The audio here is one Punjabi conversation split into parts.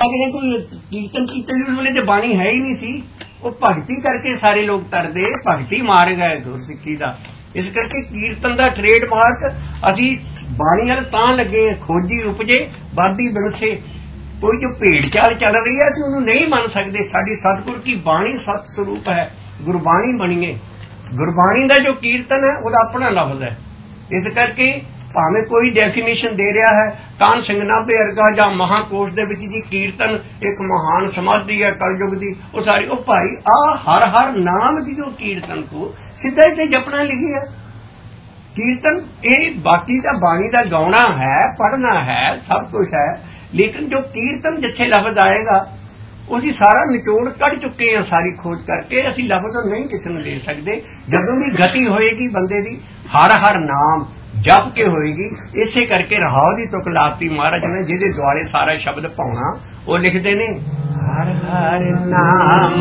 अगले कोई कीर्तन कीर्तन उस वेले तो बाणी है ही नहीं सी, वो भगती करके सारे लोग तरदे, भगती मार्ग है गुरसिੱਖੀ ਦਾ। इस करके कीर्तन का ट्रेडमार्क असी बाणी वाल तां लगे खोजी उपजे वादी बिलसे। कोई जो भेड़ चाल चल रही है असं उन्होंने नहीं मन सकते। साडी सतगुर की बाणी सत स्वरूप है, गुरबाणी बनीए। गुरबाणी का जो कीर्तन है वह अपना लफ्ज है। इस करके भावें कोई डेफिनेशन दे रहा है कान सिंह नाभे वर्गा जां महाकोश दे विच जी कीर्तन एक महान समाधि है कलयुग दी, वो सारी ओ भाई आ हर हर नाम की जो कीर्तन को सीधा इतने जपना लिखी है। कीर्तन ये बाकी का बाणी का गाउना है, पढ़ना है, सब कुछ है, लेकिन जो कीर्तन जिथे लफ्ज आएगा उसकी सारा निचोड़ कढ़ चुके हैं सारी खोज करके। असी लफ्ज नहीं किसी को दे सकते। जदों भी गति होएगी बंदे दी हर हर नाम जप के होएगी। इसे करके रहाव की तुक लाती महाराज ने जिहदे दुआले सारा शब्द पाउणा। वो लिखते ने हर हर नाम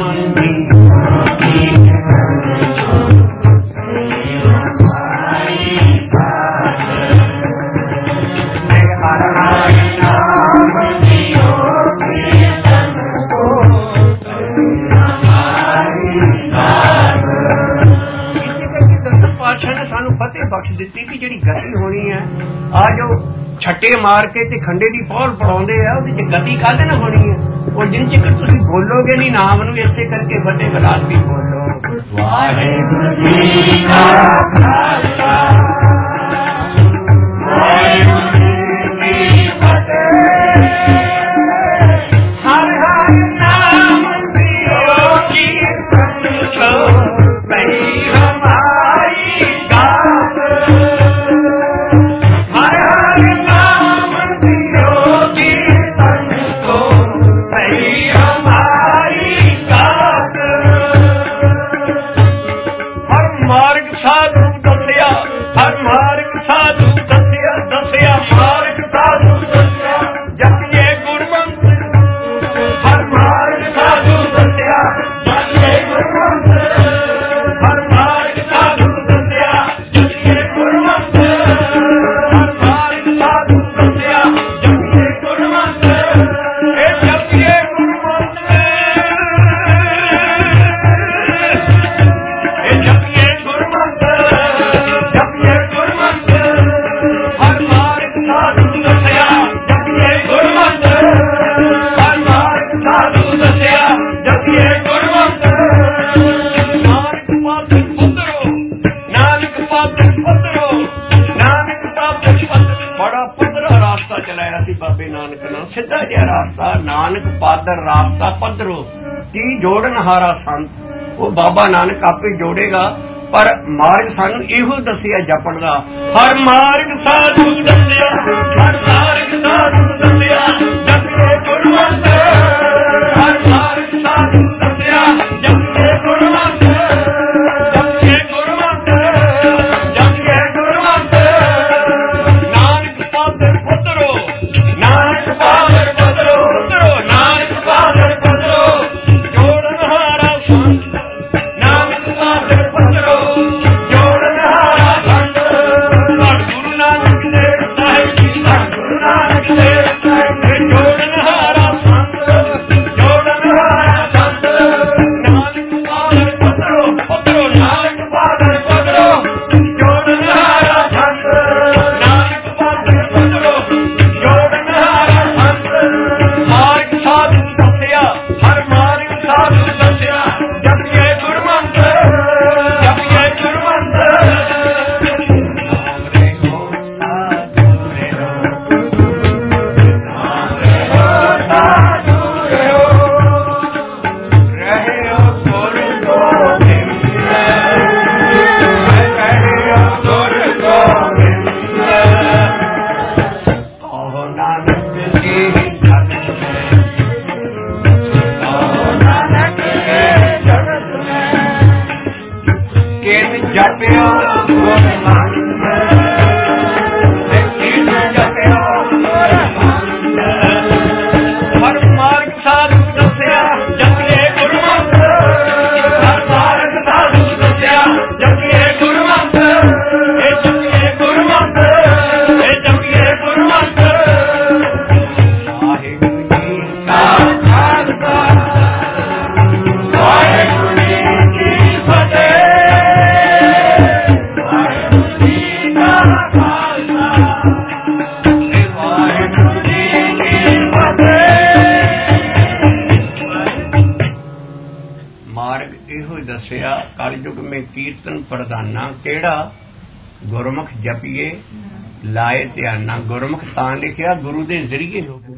फतेह बख्श दी कि जी गति होनी है आ जो छट्टे मार के ते खंडे की पौल पढ़ाते हैं वो गति काहदे नाल होनी है। और जिन चिकर तुसीं बोलोगे नहीं नाम नूं इसे करके फतेह बलात भी बोलो। वाहिगुरू जी का खालसा वाहिगुरू जी की फतेह। हर हर नाम दियो कीर्तन सो पई सीधा जिहा रास्ता नानक पादर रास्ता पधरो की जोड़न हारा संत। वो बाबा नानक आपे जोड़ेगा पर मार्ग सानू इहो दसिया जपण दा। हर मार्ग साधु दसिया, हर मार्ग साधु दसिया जपे गुरमत। हर मार्ग साधु दसिया जपे गुरमत, जपे गुरमत, जपे गुरमत। नानक पादर पधरो, नानक पादर पधरो, नानक पादर पधरो जोड़न हारा संत। नानक पादर पधरो जोड़न हारा संत। गुरु नानक देव साहिब जी, गुरु नानक देव साहिब दसिया कलयुग में कीर्तन प्रधाना केड़ा गुरमुख जपिए लाए ध्याना। गुरमुख तां लिखिया गुरु दे जरिए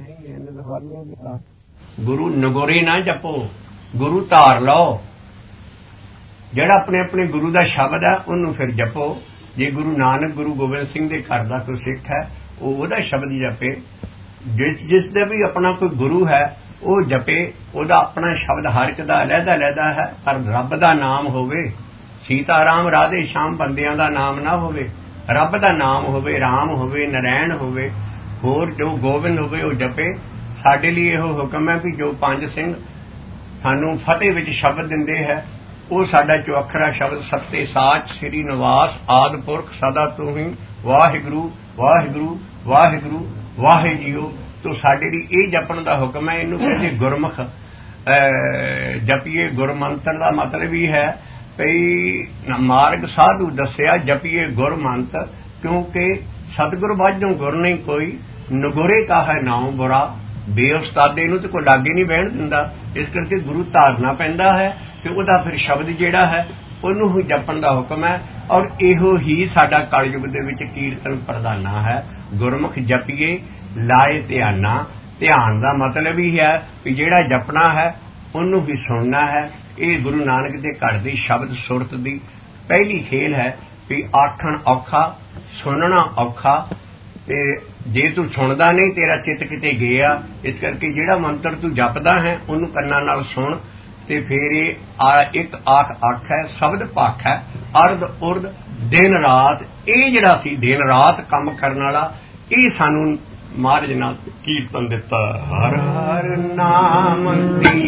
गुरु नगोरे ना जपो, गुरु धार लो। जिहड़ा अपने अपने गुरु दा शब्द है उन्होंने फिर जपो। जे गुरु नानक गुरु गोबिंद सिंह दे घर दा कोई सिख है ओहदा शब्द जपे, जिस दे भी अपना कोई गुरु है वो जपे, ओहदा अपना शब्द हर एक दा अलहदा है, पर रब दा नाम होवे। सीताराम राधे श्याम बंदियां दा नाम ना होवे, रब दा नाम होवे, राम होवे, नारायण होवे, होर जो गोबिंद होवे वो जपे। साडे लिए यह हुक्म है भी जो पंज सिंह सानू फतेह विच शब्द दिंदे है वो साडा चौखरा शब्द सत्ते साच श्री निवास आदि पुरख सदा तू ही वाहिगुरु वाहिगुरु वाहिगुरु वाहे जीओ। तो साडे लिए ये जपण दा हुक्म है। इनू कहते गुरमुख जपिए। गुरमंत्र का मतलब ही है भई मार्ग साधु दसिया जपिए गुरमंत्र, क्योंकि सतगुर वाजों गुर नहीं कोई, नगोरे का है नाम बुरा। बेउस्तादे नूं ते कोई लागे नहीं बहन दिंदा, इस करके गुरु धारना पैंदा है कि उहदा फिर शब्द जिहड़ा है उहनूं ही जपण दा हुक्म है। और इहो ही साडा कलयुग दे विच कीर्तन प्रधाना है। गुरमुख जपिए लाए ध्याना। ध्यान दा मतलब ही है कि जिहड़ा जपना है उहनूं ही सुनना है। ये गुरु नानक दे घर दी शब्द सुरत दी पहली खेल है भी आखण औखा सुनना औखा। ते जे तू सुनदा नहीं तेरा चित किते गया, इस करके जिहड़ा मंत्र तू जपदा है उहनूं कन्नां नाल सुन। ते फिर एक आख आख है, शब्द पाख है, अर्ध उर्द दिन रात। ये जिहड़ा सी दिन रात काम करन वाला ये सानू महाराज ने कीर्तन दिता। हर हर नाम दी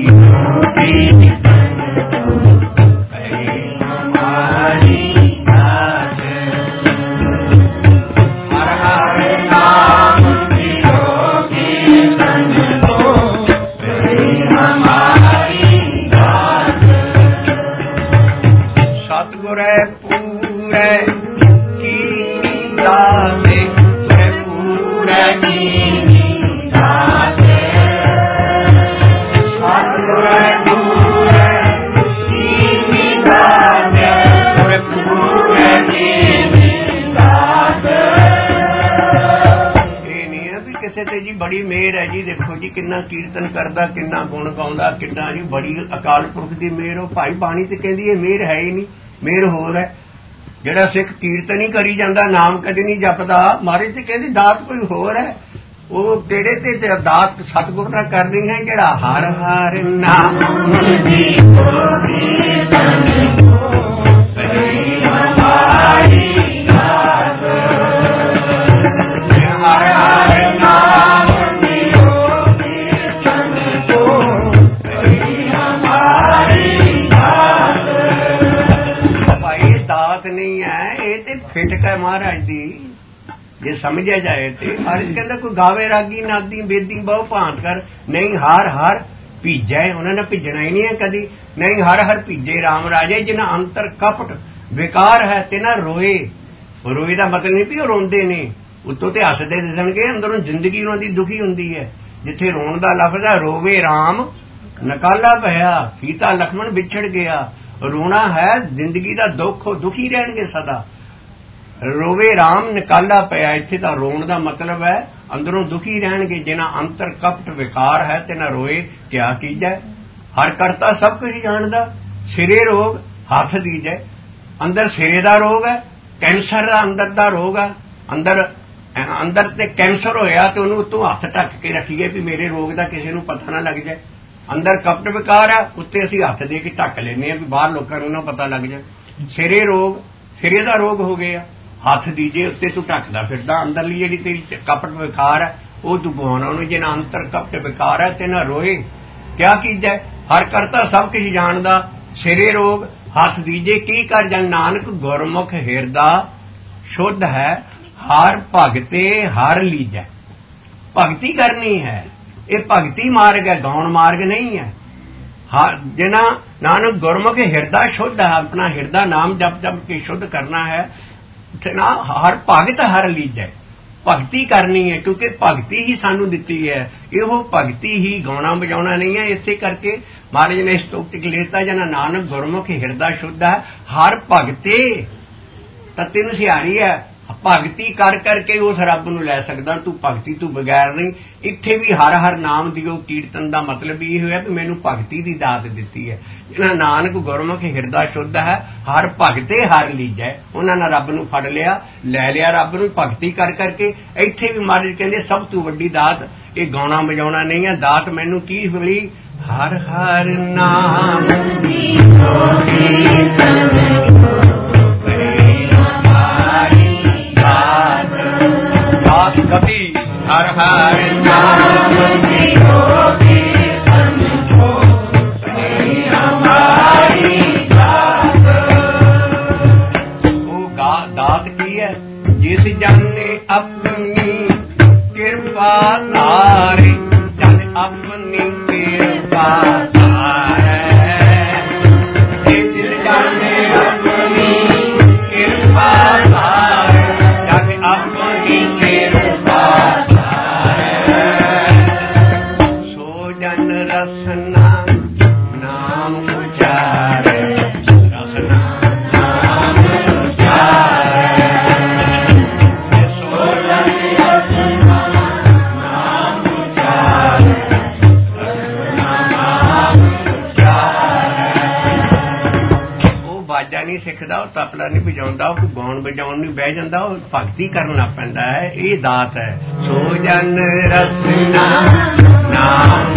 हमारी दात, हर हर नाम दियो कीर्तन को हमारी दात। सतगुर पूरे की दाते पूरे जी बड़ी मेहर है जी। देखो जी किन्ना कीर्तन करदा, किन्ना गुण गाउंदा, किन्ना जी बड़ी अकाल पुरख दी मेहर। भाई बाणी ते कहंदी है मेहर है ही नहीं, मेहर होर है। जिहड़ा सिख कीर्तन ही करी जांदा नाम कदे नहीं जपदा, महाराज ते कहंदी दात कोई होर है। वो तेरे ते दात सतगुर ने करनी है जिहड़ा हर हर नाम दी हमारी दात, हर हर नाम नहीं है। ये तो फिटक है महाराज दी जे समझिया जाए तो। महाराज कहता कोई गावे रागी नादी बेदी बहु भांत कर, नहीं हर हर भीजा है। उन्होंने भिजना ही नहीं है कदी। नहीं हर हर भीजे राम राजे जिन्हें अंतर कपट विकार है तिना रोए। रोए का मतलब नहीं भी रोंदे ने, उत्तों ते हसदे दिसणगे, अंदरों जिंदगी उन्हां दी दुखी हुंदी है। जिथे रोण दा लफ्ज है रोवे राम नकाला पया, सीता लक्ष्मण विछड़ गया। रोना है जिंदगी का दुख, दुखी रहणगे सदा। रोवे राम निकाला पया, इत्थे तां रोण दा मतलब है अंदरों दुखी रहणगे। जिन्हां अंतर कपट विकार है तिन्हां रोए क्या कीजै। हर करता सब कुछ जानदा, सिरे रोग हाथ दीजै। अंदर सिरे दा रोग है, कैंसर दा अंदर दा रोग है। अंदर ते कैंसर होया ते उहनूं उत्तों हथ ढक के रखीए भी मेरे रोग दा किसी नूं पता ना लग जाए। अंदर कपट विकार है, उत्ते असीं हथ दे के ढक लैने भी बाहर लोकां नूं ना पता लग जाए। सिरे रोग, सिरे दा रोग हो गया, हथ दीजे उत्ते तू ढकदा फिरदा। अंदरली जिहड़ी तेरी कपट विकार है वो तू गवाउणा उहनूं। जिन्हां अंतर कपट विकार है तिन्हां रोए क्या कीजै। हर करता सब कुछ जानदा, सिरे रोग हथ दीजे की कर जन नानक गुरमुख हिरदा शुद्ध है। हर भगते हर लीजै। भगती करनी है, ये भगती मार्ग है, गौण मार्ग नहीं है। जिन्ना नानक गुरमुख हिरदा शुद्ध है, अपना हिरदा नाम जप जप के शुद्ध करना है ना। हर भगत हर लीजै। ਭਗਤੀ ਕਰਨੀ ਹੈ, ਕਿਉਂਕਿ ਭਗਤੀ ਹੀ ਸਾਨੂੰ ਦਿੱਤੀ ਹੈ। ਇਹੋ ਭਗਤੀ ਹੀ ਗਾਉਣਾ ਵਜਾਉਣਾ ਨਹੀਂ ਹੈ। ਇਸੇ ਕਰਕੇ ਮਹਾਰਾਜ ਨੇ ਸਤੋਤਿਕ ਲਿਖਤਾ, ਜਨਾ ਨਾਨਕ ਗੁਰਮੁਖ ਹਿਰਦਾ ਸ਼ੁੱਧ ਹੈ, ਹਰ ਭਗਤੇ ਤਾਂ ਤੈਨੂੰ ਸਿਆਣੀ ਹੈ। ਭਗਤੀ ਕਰ ਕਰਕੇ ਉਸ ਰੱਬ ਨੂੰ ਲੈ ਸਕਦਾ, ਤੂੰ ਭਗਤੀ ਤੋਂ ਬਗੈਰ ਨਹੀਂ। ਇੱਥੇ ਵੀ ਹਰ ਹਰ ਨਾਮ ਦਿਓ ਕੀਰਤਨ ਦਾ ਮਤਲਬ ਇਹ ਹੋਇਆ ਕਿ ਮੈਨੂੰ ਭਗਤੀ ਦੀ ਦਾਤ ਦਿੱਤੀ ਹੈ। ਜਿਹਨਾਂ ਨਾਨਕ ਗੁਰਮੁਖ ਹਿਰਦਾ ਸ਼ੁੱਧ ਹੈ, ਹਰ ਭਗਤੇ ਹਰ ਲੀਜੈ। ਉਹਨਾਂ ਨੇ ਰੱਬ ਨੂੰ ਫੜ ਲਿਆ, ਲੈ ਲਿਆ ਰੱਬ ਨੂੰ ਭਗਤੀ ਕਰ ਕਰਕੇ। ਇੱਥੇ ਵੀ ਮਹਾਰਾਜ ਕਹਿੰਦੇ ਸਭ ਤੋਂ ਵੱਡੀ ਦਾਤ ਇਹ ਗਾਉਣਾ ਵਜਾਉਣਾ ਨਹੀਂ ਹੈ। ਦਾਤ ਮੈਨੂੰ ਕੀ ਮਿਲੀ? ਹਰ ਹਰ ਨਾਮ ਗਤੀ, ਹਰ ਹਰ ਨਾਮ ਦੀ ਹੋਗੀ ਸਮਝੋ ਇਹ ਹਮਾਰੀ ਦਾਤ। ਉਹ ਦਾਤ ਕੀ ਹੈ? ਜਿਸ ਜਨ ਨੇ ਆਪਣੀ ਕਿਰਪਾ ਧਾਰੇ, ਜਨ ਆਪਣੀ ਕਿਰਪਾ ਧਾਰੇ, ਜਿਸ ਜਨ ਨੇ ਆਪਣੀ ਕਿਰਪਾ ਧਾਰੇ, ਜਨ ਆਪਣੀ ਰਸਨਾ ਨਾਮ ਉਚਾਰੇ, ਰਸਨਾ ਨਾਮ ਉਚਾਰੇ, ਸੋ ਜਨ ਰਸਨਾ ਨਾਮ ਉਚਾਰੇ, ਰਸਨਾ ਨਾਮ ਉਚਾਰੇ। ਉਹ ਬਾਜਾ ਨਹੀਂ ਸਿੱਖਦਾ, ਉਹ ਤਬਲਾ ਨਹੀਂ ਵਜਾਉਂਦਾ, ਉਹ ਗਾਉਣ ਵਜਾਉਣ ਨਹੀਂ ਬਹਿ ਜਾਂਦਾ, ਉਹ ਭਗਤੀ ਕਰਨ ਲੱਗ ਪੈਂਦਾ ਹੈ। ਇਹ ਦਾਤ ਹੈ। ਸੋ ਜਨ ਰਸਨਾ ਨਾਮ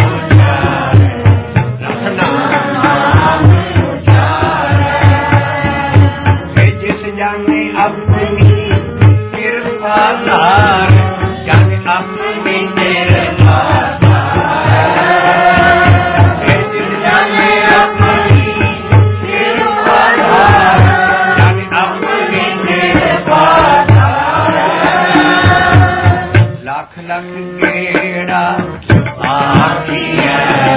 ਆਪਣੀ ਕਿਰਪਾ ਧਾਰ, ਜਨ ਆਪਣੀ ਕਿਰਪਾ ਧਾਰ, ਜਨ ਆਪਣੀ ਕਿਰਪਾ ਧਾਰ, ਜਨ ਆਪਣੀ ਕਿਰਪਾ ਧਾਰ। ਲੱਖ ਲੱਖ ਗੇੜਾ ਆਖੀਐ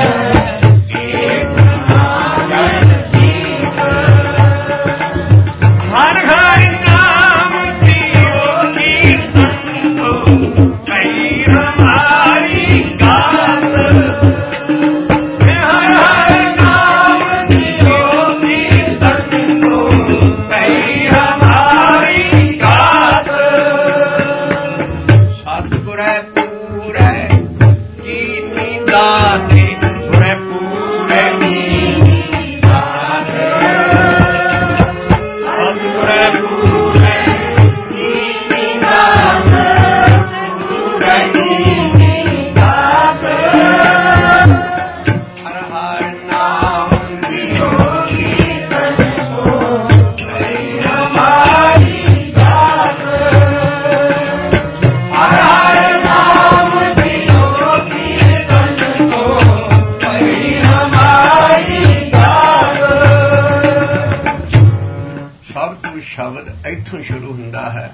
ਇੱਥੋਂ ਸ਼ੁਰੂ ਹੁੰਦਾ ਹੈ।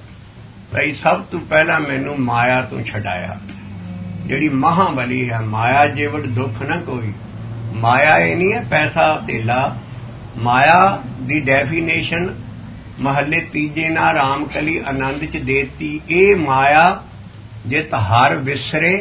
ਭਈ ਸਭ ਤੋਂ ਪਹਿਲਾਂ ਮੈਨੂੰ ਮਾਇਆ ਤੋਂ ਛਡਾਇਆ, ਜਿਹੜੀ ਮਹਾਬਲੀ ਹੈ। ਮਾਇਆ ਜੀਵਨ ਦੁੱਖ ਨਾ ਕੋਈ। ਮਾਇਆ ਇਹ ਨਹੀਂ ਹੈ ਪੈਸਾ ਧੇਲਾ। ਮਾਇਆ ਦੀ ਡੈਫੀਨੇਸ਼ਨ ਮਹੱਲੇ ਤੀਜੇ ਨਾਲ ਰਾਮਕਲੀ ਆਨੰਦ ਚ ਦੇਤੀ। ਇਹ ਮਾਇਆ ਜਿਤ ਹਰ ਵਿਸਰੇ,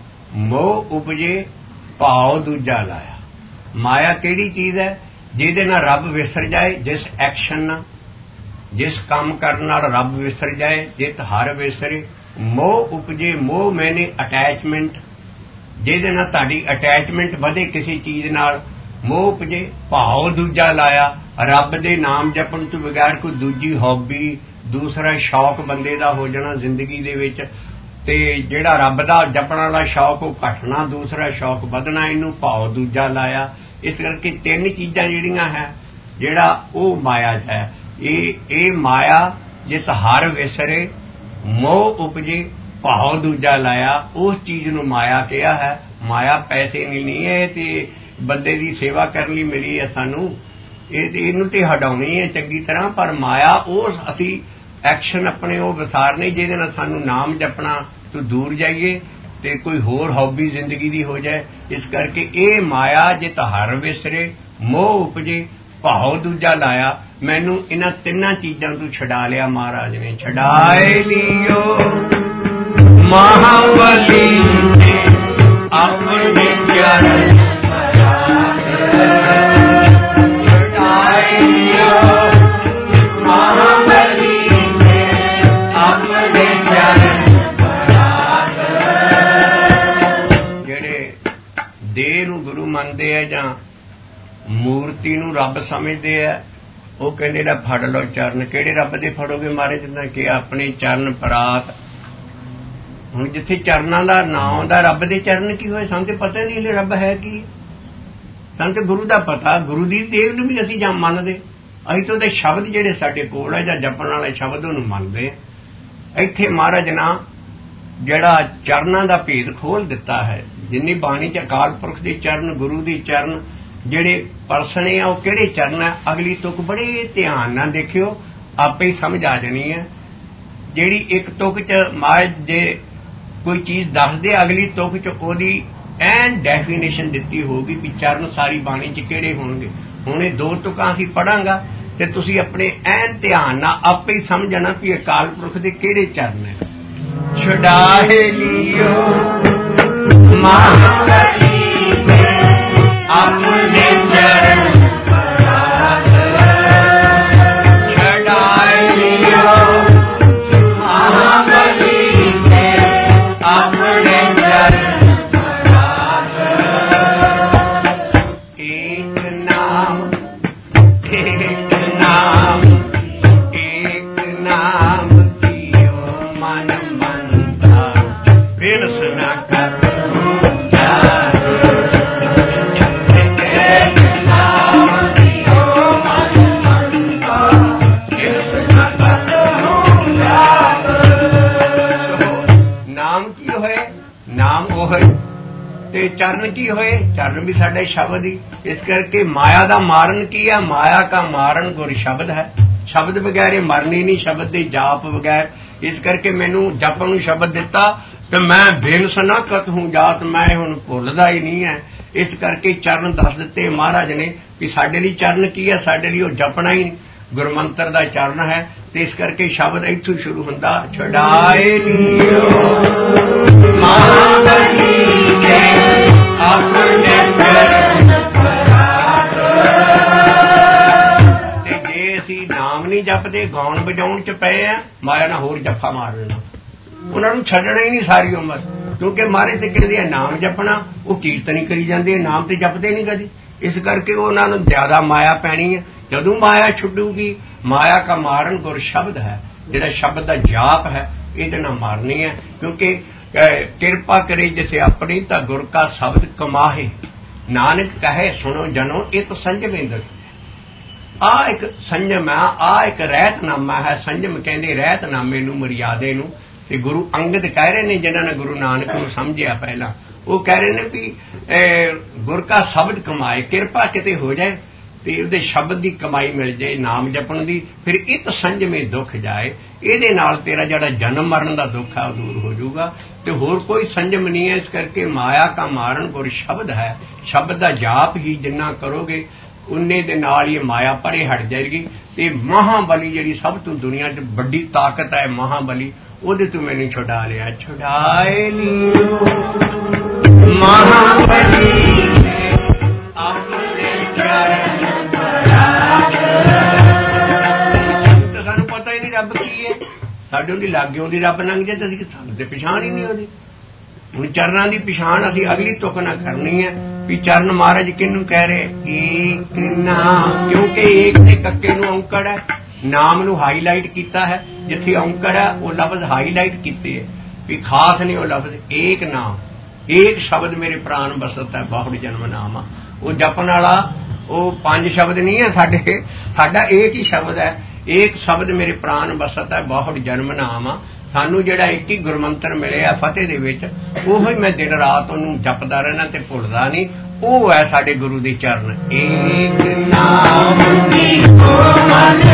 ਮੋਹ ਉਪਜੇ ਭਾਉ ਦੂਜਾ ਲਾਇਆ। ਮਾਇਆ ਕਿਹੜੀ ਚੀਜ਼ ਹੈ? ਜਿਹਦੇ ਨਾਲ ਰੱਬ ਵਿਸਰ ਜਾਏ, ਜਿਸ ਐਕਸ਼ਨ ਨਾਲ, ਜਿਸ ਕੰਮ ਕਰਨ ਨਾਲ ਰੱਬ ਵਿਸਰ ਜਾਏ। ਜਿਤ ਹਰ ਵਿਸਰੇ, ਮੋਹ ਉਪਜੇ। ਮੋਹ ਮੈਨੇ ਅਟੈਚਮੈਂਟ, ਜਿਹਦੇ ਨਾਲ ਤੁਹਾਡੀ ਅਟੈਚਮੈਂਟ ਵਧੇ ਕਿਸੇ ਚੀਜ਼ ਨਾਲ, ਮੋਹ ਉਪਜੇ ਭਾਉ ਦੂਜਾ ਲਾਇਆ। ਰੱਬ ਦੇ ਨਾਮ ਜਪਣ ਤੋਂ ਬਗੈਰ ਕੋਈ ਦੂਜੀ ਹੌਬੀ, ਦੂਸਰਾ ਸ਼ੌਕ ਬੰਦੇ ਦਾ ਹੋ ਜਾਣਾ ਜ਼ਿੰਦਗੀ ਦੇ ਵਿੱਚ, ਤੇ ਜਿਹੜਾ ਰੱਬ ਦਾ ਜਪਣ ਵਾਲਾ ਸ਼ੌਕ ਉਹ ਘਟਣਾ, ਦੂਸਰਾ ਸ਼ੌਕ ਵਧਣਾ, ਇਹਨੂੰ ਭਾਉ ਦੂਜਾ ਲਾਇਆ। ਇਸ ਕਰਕੇ ਤਿੰਨ ਚੀਜ਼ਾਂ ਜਿਹੜੀਆਂ ਹੈ, ਜਿਹੜਾ ਉਹ ਮਾਇਆ ਹੈ। ਇਹ ਮਾਇਆ ਜਿਤ ਹਰ ਵਿਸਰੇ, ਮੋਹ ਉਪਜੇ ਭਾਉ ਦੂਜਾ ਲਾਇਆ। ਉਸ ਚੀਜ਼ ਨੂੰ ਮਾਇਆ ਕਿਹਾ ਹੈ। ਮਾਇਆ ਪੈਸੇ ਨਹੀਂ ਹੈ, ਤੇ ਬੰਦੇ ਦੀ ਸੇਵਾ ਕਰਨ ਲਈ ਮਿਲੀ ਹੈ ਸਾਨੂੰ। ਇਹਨੂੰ ਤੇ ਹਟਾਉਣੀ ਹੈ ਚੰਗੀ ਤਰ੍ਹਾਂ। ਪਰ ਮਾਇਆ ਉਹ ਅਸੀਂ ਐਕਸ਼ਨ ਆਪਣੇ ਉਹ ਵਿਸਾਰਨੇ ਜਿਹਦੇ ਨਾਲ ਸਾਨੂੰ ਨਾਮ ਜਪਣਾ ਤੋਂ ਦੂਰ ਜਾਈਏ ਤੇ ਕੋਈ ਹੋਰ ਹੌਬੀ ਜ਼ਿੰਦਗੀ ਦੀ ਹੋ ਜਾਏ। ਇਸ ਕਰਕੇ ਇਹ ਮਾਇਆ ਜਿਤ ਹਰ ਵਿਸਰੇ, ਮੋਹ ਉਪਜੇ ਭਾਉ ਦੂਜਾ ਲਾਇਆ। ਮੈਨੂੰ ਇਹਨਾਂ ਤਿੰਨਾਂ ਚੀਜ਼ਾਂ ਤੋਂ ਛਡਾ ਲਿਆ ਮਹਾਰਾਜ ਨੇ। ਛਡਾਏ ਲਿਓ महाबली ने अपने चरण महाबली ने अपने चरण ਜਿਹੜੇ ਦੇਹ ਨੂੰ ਗੁਰੂ ਮੰਨਦੇ ਆ ਜਾਂ ਮੂਰਤੀ ਨੂੰ ਰੱਬ ਸਮਝਦੇ ਆ, ਉਹ ਕਹਿੰਦੇ ਨਾ ਫੜ ਲਓ ਚਰਨ। ਕਿਹੜੇ ਰੱਬ ਦੇ ਫੜੋਗੇ ਮਹਾਰਾਜ? ਜਿੱਦਾਂ ਕਿ ਆਪਣੇ ਚਰਨ ਪਰਾਤ। ਹੁਣ ਜਿੱਥੇ ਚਰਨਾਂ ਦਾ ਨਾਂ ਆਉਂਦਾ, ਰੱਬ ਦੇ ਚਰਨ ਕੀ ਹੋਏ? ਸਾਨੂੰ ਤੇ ਪਤਾ ਨਹੀਂ ਇਹ ਰੱਬ ਹੈ ਕੀ। ਸਾਨੂੰ ਤੇ ਗੁਰੂ ਦਾ ਪਤਾ, ਗੁਰੂ ਦੀ ਦੇਵ ਨੂੰ ਵੀ ਅਸੀਂ ਜਾਂ ਮੰਨਦੇ। ਅਸੀਂ ਤਾਂ ਉਹਦੇ ਸ਼ਬਦ ਜਿਹੜੇ ਸਾਡੇ ਕੋਲ ਹੈ ਜਾਂ ਜਪਣ ਵਾਲੇ ਸ਼ਬਦ ਉਹਨੂੰ ਮੰਨਦੇ। ਇੱਥੇ ਮਹਾਰਾਜ ਨਾ ਜਿਹੜਾ ਚਰਨਾਂ ਦਾ ਭੇਦ ਖੋਲ ਦਿੱਤਾ ਹੈ। ਜਿੰਨੀ ਬਾਣੀ ਚ ਅਕਾਲ ਪੁਰਖ ਦੇ ਚਰਨ, ਗੁਰੂ ਦੇ ਚਰਨ ਜਿਹੜੇ ਪਰਸਣੇ ਆ, ਉਹ ਕਿਹੜੇ ਚਰਨ ਹੈ? ਅਗਲੀ ਤੁਕ ਬੜੇ ਧਿਆਨ ਨਾਲ ਦੇਖਿਓ, ਆਪੇ ਹੀ ਸਮਝ ਆ ਜਾਣੀ ਹੈ। ਜਿਹੜੀ ਇੱਕ ਤੁਕ ਚ ਮਹਾਰਾਜ ਜੇ ਕੋਈ ਚੀਜ਼ ਦੱਸਦੇ, ਅਗਲੀ ਤੁਕ ਚ ਉਹਦੀ ਐਨ ਡੈਫੀਨੇਸ਼ਨ ਦਿੱਤੀ ਹੋਊਗੀ ਵੀ ਚਰਨ ਸਾਰੀ ਬਾਣੀ ਚ ਕਿਹੜੇ ਹੋਣਗੇ। ਹੁਣ ਇਹ ਦੋ ਤੁਕਾਂ ਅਸੀਂ ਪੜਾਂਗਾ ਤੇ ਤੁਸੀਂ ਆਪਣੇ ਐਨ ਧਿਆਨ ਨਾਲ ਆਪੇ ਹੀ ਸਮਝਣਾ ਵੀ ਅਕਾਲ ਪੁਰਖ ਦੇ ਕਿਹੜੇ ਚਰਨ ਹੈ। ਛੁਡਾਏ ਲਿਓ ਮਹਾਬਲੀ ਨੇ ਆਪਣੇ ਚਰਨ ਪਰਾਤ, ਛੁਡਾਏ ਲਿਓ ਮਹਾਬਲੀ ਨੇ ਆਪਣੇ ਚਰਨ ਪਰਾਤ। ਏਕ ਨਾਮ ਏਕ ਨਾਮ ਏਕ ਨਾਮ ਕੀਓ ਮਨ ਮੰਦਾ, ਬਿਰਸ ਨਾ ਕਰ ਤੇ ਚਰਨ ਕੀ ਹੋਏ? ਚਰਨ ਵੀ ਸਾਡੇ ਸ਼ਬਦ ਹੀ। ਇਸ ਕਰਕੇ ਮਾਇਆ ਦਾ ਮਾਰਨ ਕੀ ਹੈ? ਮਾਇਆ ਕਾ ਮਾਰਨ ਗੁਰ ਸ਼ਬਦ ਹੈ। ਸ਼ਬਦ ਬਗੈਰ ਇਹ ਮਰਨੀ ਨਹੀਂ, ਸ਼ਬਦ ਦੇ ਜਾਪ ਬਗੈਰ। ਇਸ ਕਰਕੇ ਮੈਨੂੰ ਜਪਣ ਨੂੰ ਸ਼ਬਦ ਦਿੱਤਾ ਤੇ ਮੈਂ ਬੇਨਸ ਨਾ ਕਤਹੂੰ ਜਾਤ, ਮੈਂ ਹੁਣ ਭੁੱਲਦਾ ਹੀ ਨਹੀਂ ਹੈ। ਇਸ ਕਰਕੇ ਚਰਨ ਦੱਸ ਦਿੱਤੇ ਮਹਾਰਾਜ ਨੇ ਵੀ ਸਾਡੇ ਲਈ ਚਰਨ ਕੀ ਹੈ? ਸਾਡੇ ਲਈ ਉਹ ਜਪਣਾ ਹੀ ਗੁਰਮੰਤਰ ਦਾ ਚਰਨ ਹੈ। ਤੇ ਇਸ ਕਰਕੇ ਸ਼ਬਦ ਇੱਥੋਂ ਸ਼ੁਰੂ ਹੁੰਦਾ, ਛੁਡਾਏ ਲਿਓ ਮਹਾਬਲੀ ਨੇ ਆਪਣੇ ਚਰਨ ਪਰਾਤ। ਤੇ ਜੇ ਅਸੀਂ ਨਾਮ ਨਹੀਂ ਜਪਦੇ, ਗਾਉਣ ਵਜਾਉਣ ਚ ਪਏ ਆ, ਮਾਇਆ ਨਾਲ ਹੋਰ ਜੱਫਾ ਮਾਰ ਲੈਣਾ। ਉਹਨਾਂ ਨੂੰ ਛੱਡਣਾ ਹੀ ਨਹੀਂ ਸਾਰੀ ਉਮਰ, ਕਿਉਂਕਿ ਮਾਰੇ ਤੇ ਕਹਿੰਦੇ ਆ ਨਾਮ ਜਪਣਾ, ਉਹ ਕੀਰਤਨ ਹੀ ਕਰੀ ਜਾਂਦੇ, ਨਾਮ ਤੇ ਜਪਦੇ ਨਹੀਂ ਕਦੀ। ਇਸ ਕਰਕੇ ਉਹਨਾਂ ਨੂੰ ਜ਼ਿਆਦਾ ਮਾਇਆ ਪੈਣੀ ਹੈ। ਜਦੋਂ ਮਾਇਆ ਛੁੱਟੂਗੀ, ਮਾਇਆ ਕਾ ਮਾਰਨ ਗੁਰ ਸ਼ਬਦ ਹੈ, ਜਿਹੜਾ ਸ਼ਬਦ ਦਾ ਜਾਪ ਹੈ, ਇਹਦੇ ਨਾਲ ਮਾਰਨੀ ਹੈ। ਕਿਉਂਕਿ ਕਿਰਪਾ ਕਰੇ ਜਿਸੇ ਆਪਣੀ ਤਾਂ ਗੁਰ ਕਾ ਸ਼ਬਦ ਕਮਾਹੇ, ਨਾਨਕ ਕਹੇ ਸੁਣੋ ਜਨੋ ਇਤ ਸੰਜਮੇਂਦਰ। ਆ ਇੱਕ ਸੰਜਮ ਹੈ, ਆ ਇੱਕ ਰਹਿਤਨਾਮਾ ਹੈ। ਸੰਜਮ ਕਹਿੰਦੇ ਰਹਿਤਨਾਮੇ ਨੂੰ, ਮਰਿਆਦੇ ਨੂੰ। ਤੇ ਗੁਰੂ ਅੰਗਦ ਕਹਿ ਰਹੇ ਨੇ, ਜਿਨ੍ਹਾਂ ਨੇ ਗੁਰੂ ਨਾਨਕ ਨੂੰ ਸਮਝਿਆ ਪਹਿਲਾਂ, ਉਹ ਕਹਿ ਰਹੇ ਨੇ ਵੀ ਗੁਰ ਕਾ ਸ਼ਬਦ ਕਮਾਏ। ਕਿਰਪਾ ਕਿਤੇ ਹੋ ਜਾਏ ਤੇ ਉਹਦੇ ਸ਼ਬਦ ਦੀ ਕਮਾਈ ਮਿਲ ਜਾਏ, ਨਾਮ ਜਪਣ ਦੀ, ਫਿਰ ਇਤ ਸੰਜਮੇ ਦੁੱਖ ਜਾਏ। ਇਹਦੇ ਨਾਲ ਤੇਰਾ ਜਿਹੜਾ ਜਨਮ ਮਰਨ ਦਾ ਦੁੱਖ ਹੈ ਉਹ ਦੂਰ ਹੋ ਜਾਊਗਾ। ਤੇ ਹੋਰ ਕੋਈ ਸੰਜਮ ਨਹੀਂ ਹੈ। ਇਸ ਕਰਕੇ ਮਾਇਆ ਕਾ ਮਾਰਨ ਗੁਰ ਸ਼ਬਦ ਹੈ। ਸ਼ਬਦ ਦਾ ਜਾਪ ਹੀ ਜਿੰਨਾ ਕਰੋਗੇ ਉਨੇ ਦੇ ਨਾਲ ਹੀ ਮਾਇਆ ਪਰੇ ਹਟ ਜਾਏਗੀ। ਤੇ ਮਹਾਬਲੀ ਜਿਹੜੀ ਸਭ ਤੋਂ ਦੁਨੀਆ 'ਚ ਵੱਡੀ ਤਾਕਤ ਹੈ, ਮਹਾਬਲੀ, ਉਹਦੇ ਤੋਂ ਮੈਨੂੰ ਛੁਡਾ ਲਿਆ। ਛੁਡਾਏ ਲਿਓ ਮਹਾਬਲੀ ਨੇ ਆਪਣੇ ਚਰਨ ਪਰਾਤ। ਤੇ ਸਾਨੂੰ ਪਤਾ ਹੀ ਨਹੀਂ ਰੱਬ ਕੀ ਹੈ। ਸਾਡੇ ਉਹਦੀ ਲਾਗੇ ਉਹਦੀ ਰੱਬ ਲੰਘ ਜਾਏ ਤਾਂ ਅਸੀਂ ਸਾਨੂੰ ਤੇ ਪਛਾਣ ਹੀ ਨਹੀਂ ਉਹਦੀ। ਹੁਣ ਚਰਨਾਂ ਦੀ ਪਛਾਣ ਅਸੀਂ ਅਗਲੀ ਤੁਕ ਨਾਲ ਕਰਨੀ ਹੈ ਵੀ ਚਰਨ ਮਹਾਰਾਜ ਕਿਹਨੂੰ ਕਹਿ ਰਹੇ? ਏਕ ਨਾਮ, ਕਿਉਂਕਿ ਏਕ ਤੇ ਕੱਕੇ ਨੂੰ ਔਂਕੜ ਹੈ, ਨਾਮ ਨੂੰ ਹਾਈਲਾਈਟ ਕੀਤਾ ਹੈ। ਜਿੱਥੇ ਔਂਕੜ ਹੈ ਉਹ ਲਫ਼ਜ਼ ਹਾਈਲਾਈਟ ਕੀਤੇ ਹੈ ਵੀ ਖਾਸ ਨਹੀਂ ਉਹ ਲਫ਼ਜ਼। ਏਕ ਨਾਮ, ਏਕ ਸ਼ਬਦ ਮੇਰੇ ਪ੍ਰਾਨ ਬਸਤ ਹੈ, ਬਹੁਤ ਜਨਮ ਨਾਮ ਆ। ਉਹ ਜਪਣ ਵਾਲਾ ਉਹ ਪੰਜ ਸ਼ਬਦ ਨਹੀਂ ਹੈ ਸਾਡੇ, ਸਾਡਾ ਏਕ ਹੀ ਸ਼ਬਦ ਹੈ। ਏਕ ਸ਼ਬਦ ਮੇਰੇ ਪ੍ਰਾਨ ਬਸਤ ਹੈ, ਬਹੁਤ ਜਨਮ ਨਾਮ ਆ। ਸਾਨੂੰ ਜਿਹੜਾ ਇੱਕ ਹੀ ਗੁਰਮੰਤਰ ਮਿਲਿਆ ਫਤਿਹ ਦੇ ਵਿੱਚ, ਉਹੋ ਹੀ ਮੈਂ ਦਿਨ ਰਾਤ ਉਹਨੂੰ ਜਪਦਾ ਰਹਿਣਾ ਤੇ ਭੁੱਲਦਾ ਨਹੀਂ। ਉਹ ਹੈ ਸਾਡੇ ਗੁਰੂ ਦੇ ਚਰਨ। ਏਕ ਨਾਮ ਨੀਕੋ ਮਨ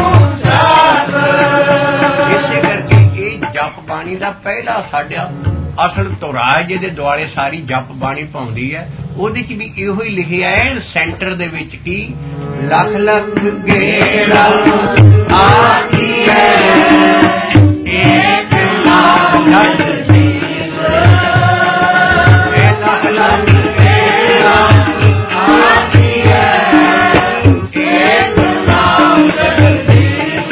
ਦਾ ਪਹਿਲਾ ਸਾਡਾ ਅਸਲ ਧੁਰਾ ਜਿਹਦੇ ਦੁਆਲੇ ਸਾਰੀ ਜਪ ਬਾਣੀ ਪਾਉਂਦੀ ਹੈ, ਉਹਦੇ 'ਚ ਵੀ ਇਹੋ ਹੀ ਲਿਖਿਆ ਹੈ ਸੈਂਟਰ ਦੇ ਵਿੱਚ ਕੀ ਲੱਖ ਲੱਖ ਗੇੜਾ ਆਖੀਐ ਏਕ ਨਾਮ ਸੀਸ, ਲੱਖ ਲੱਖ ਗੇੜਾ ਆਖੀਐ ਏਕ ਨਾਮ ਸੀਸ।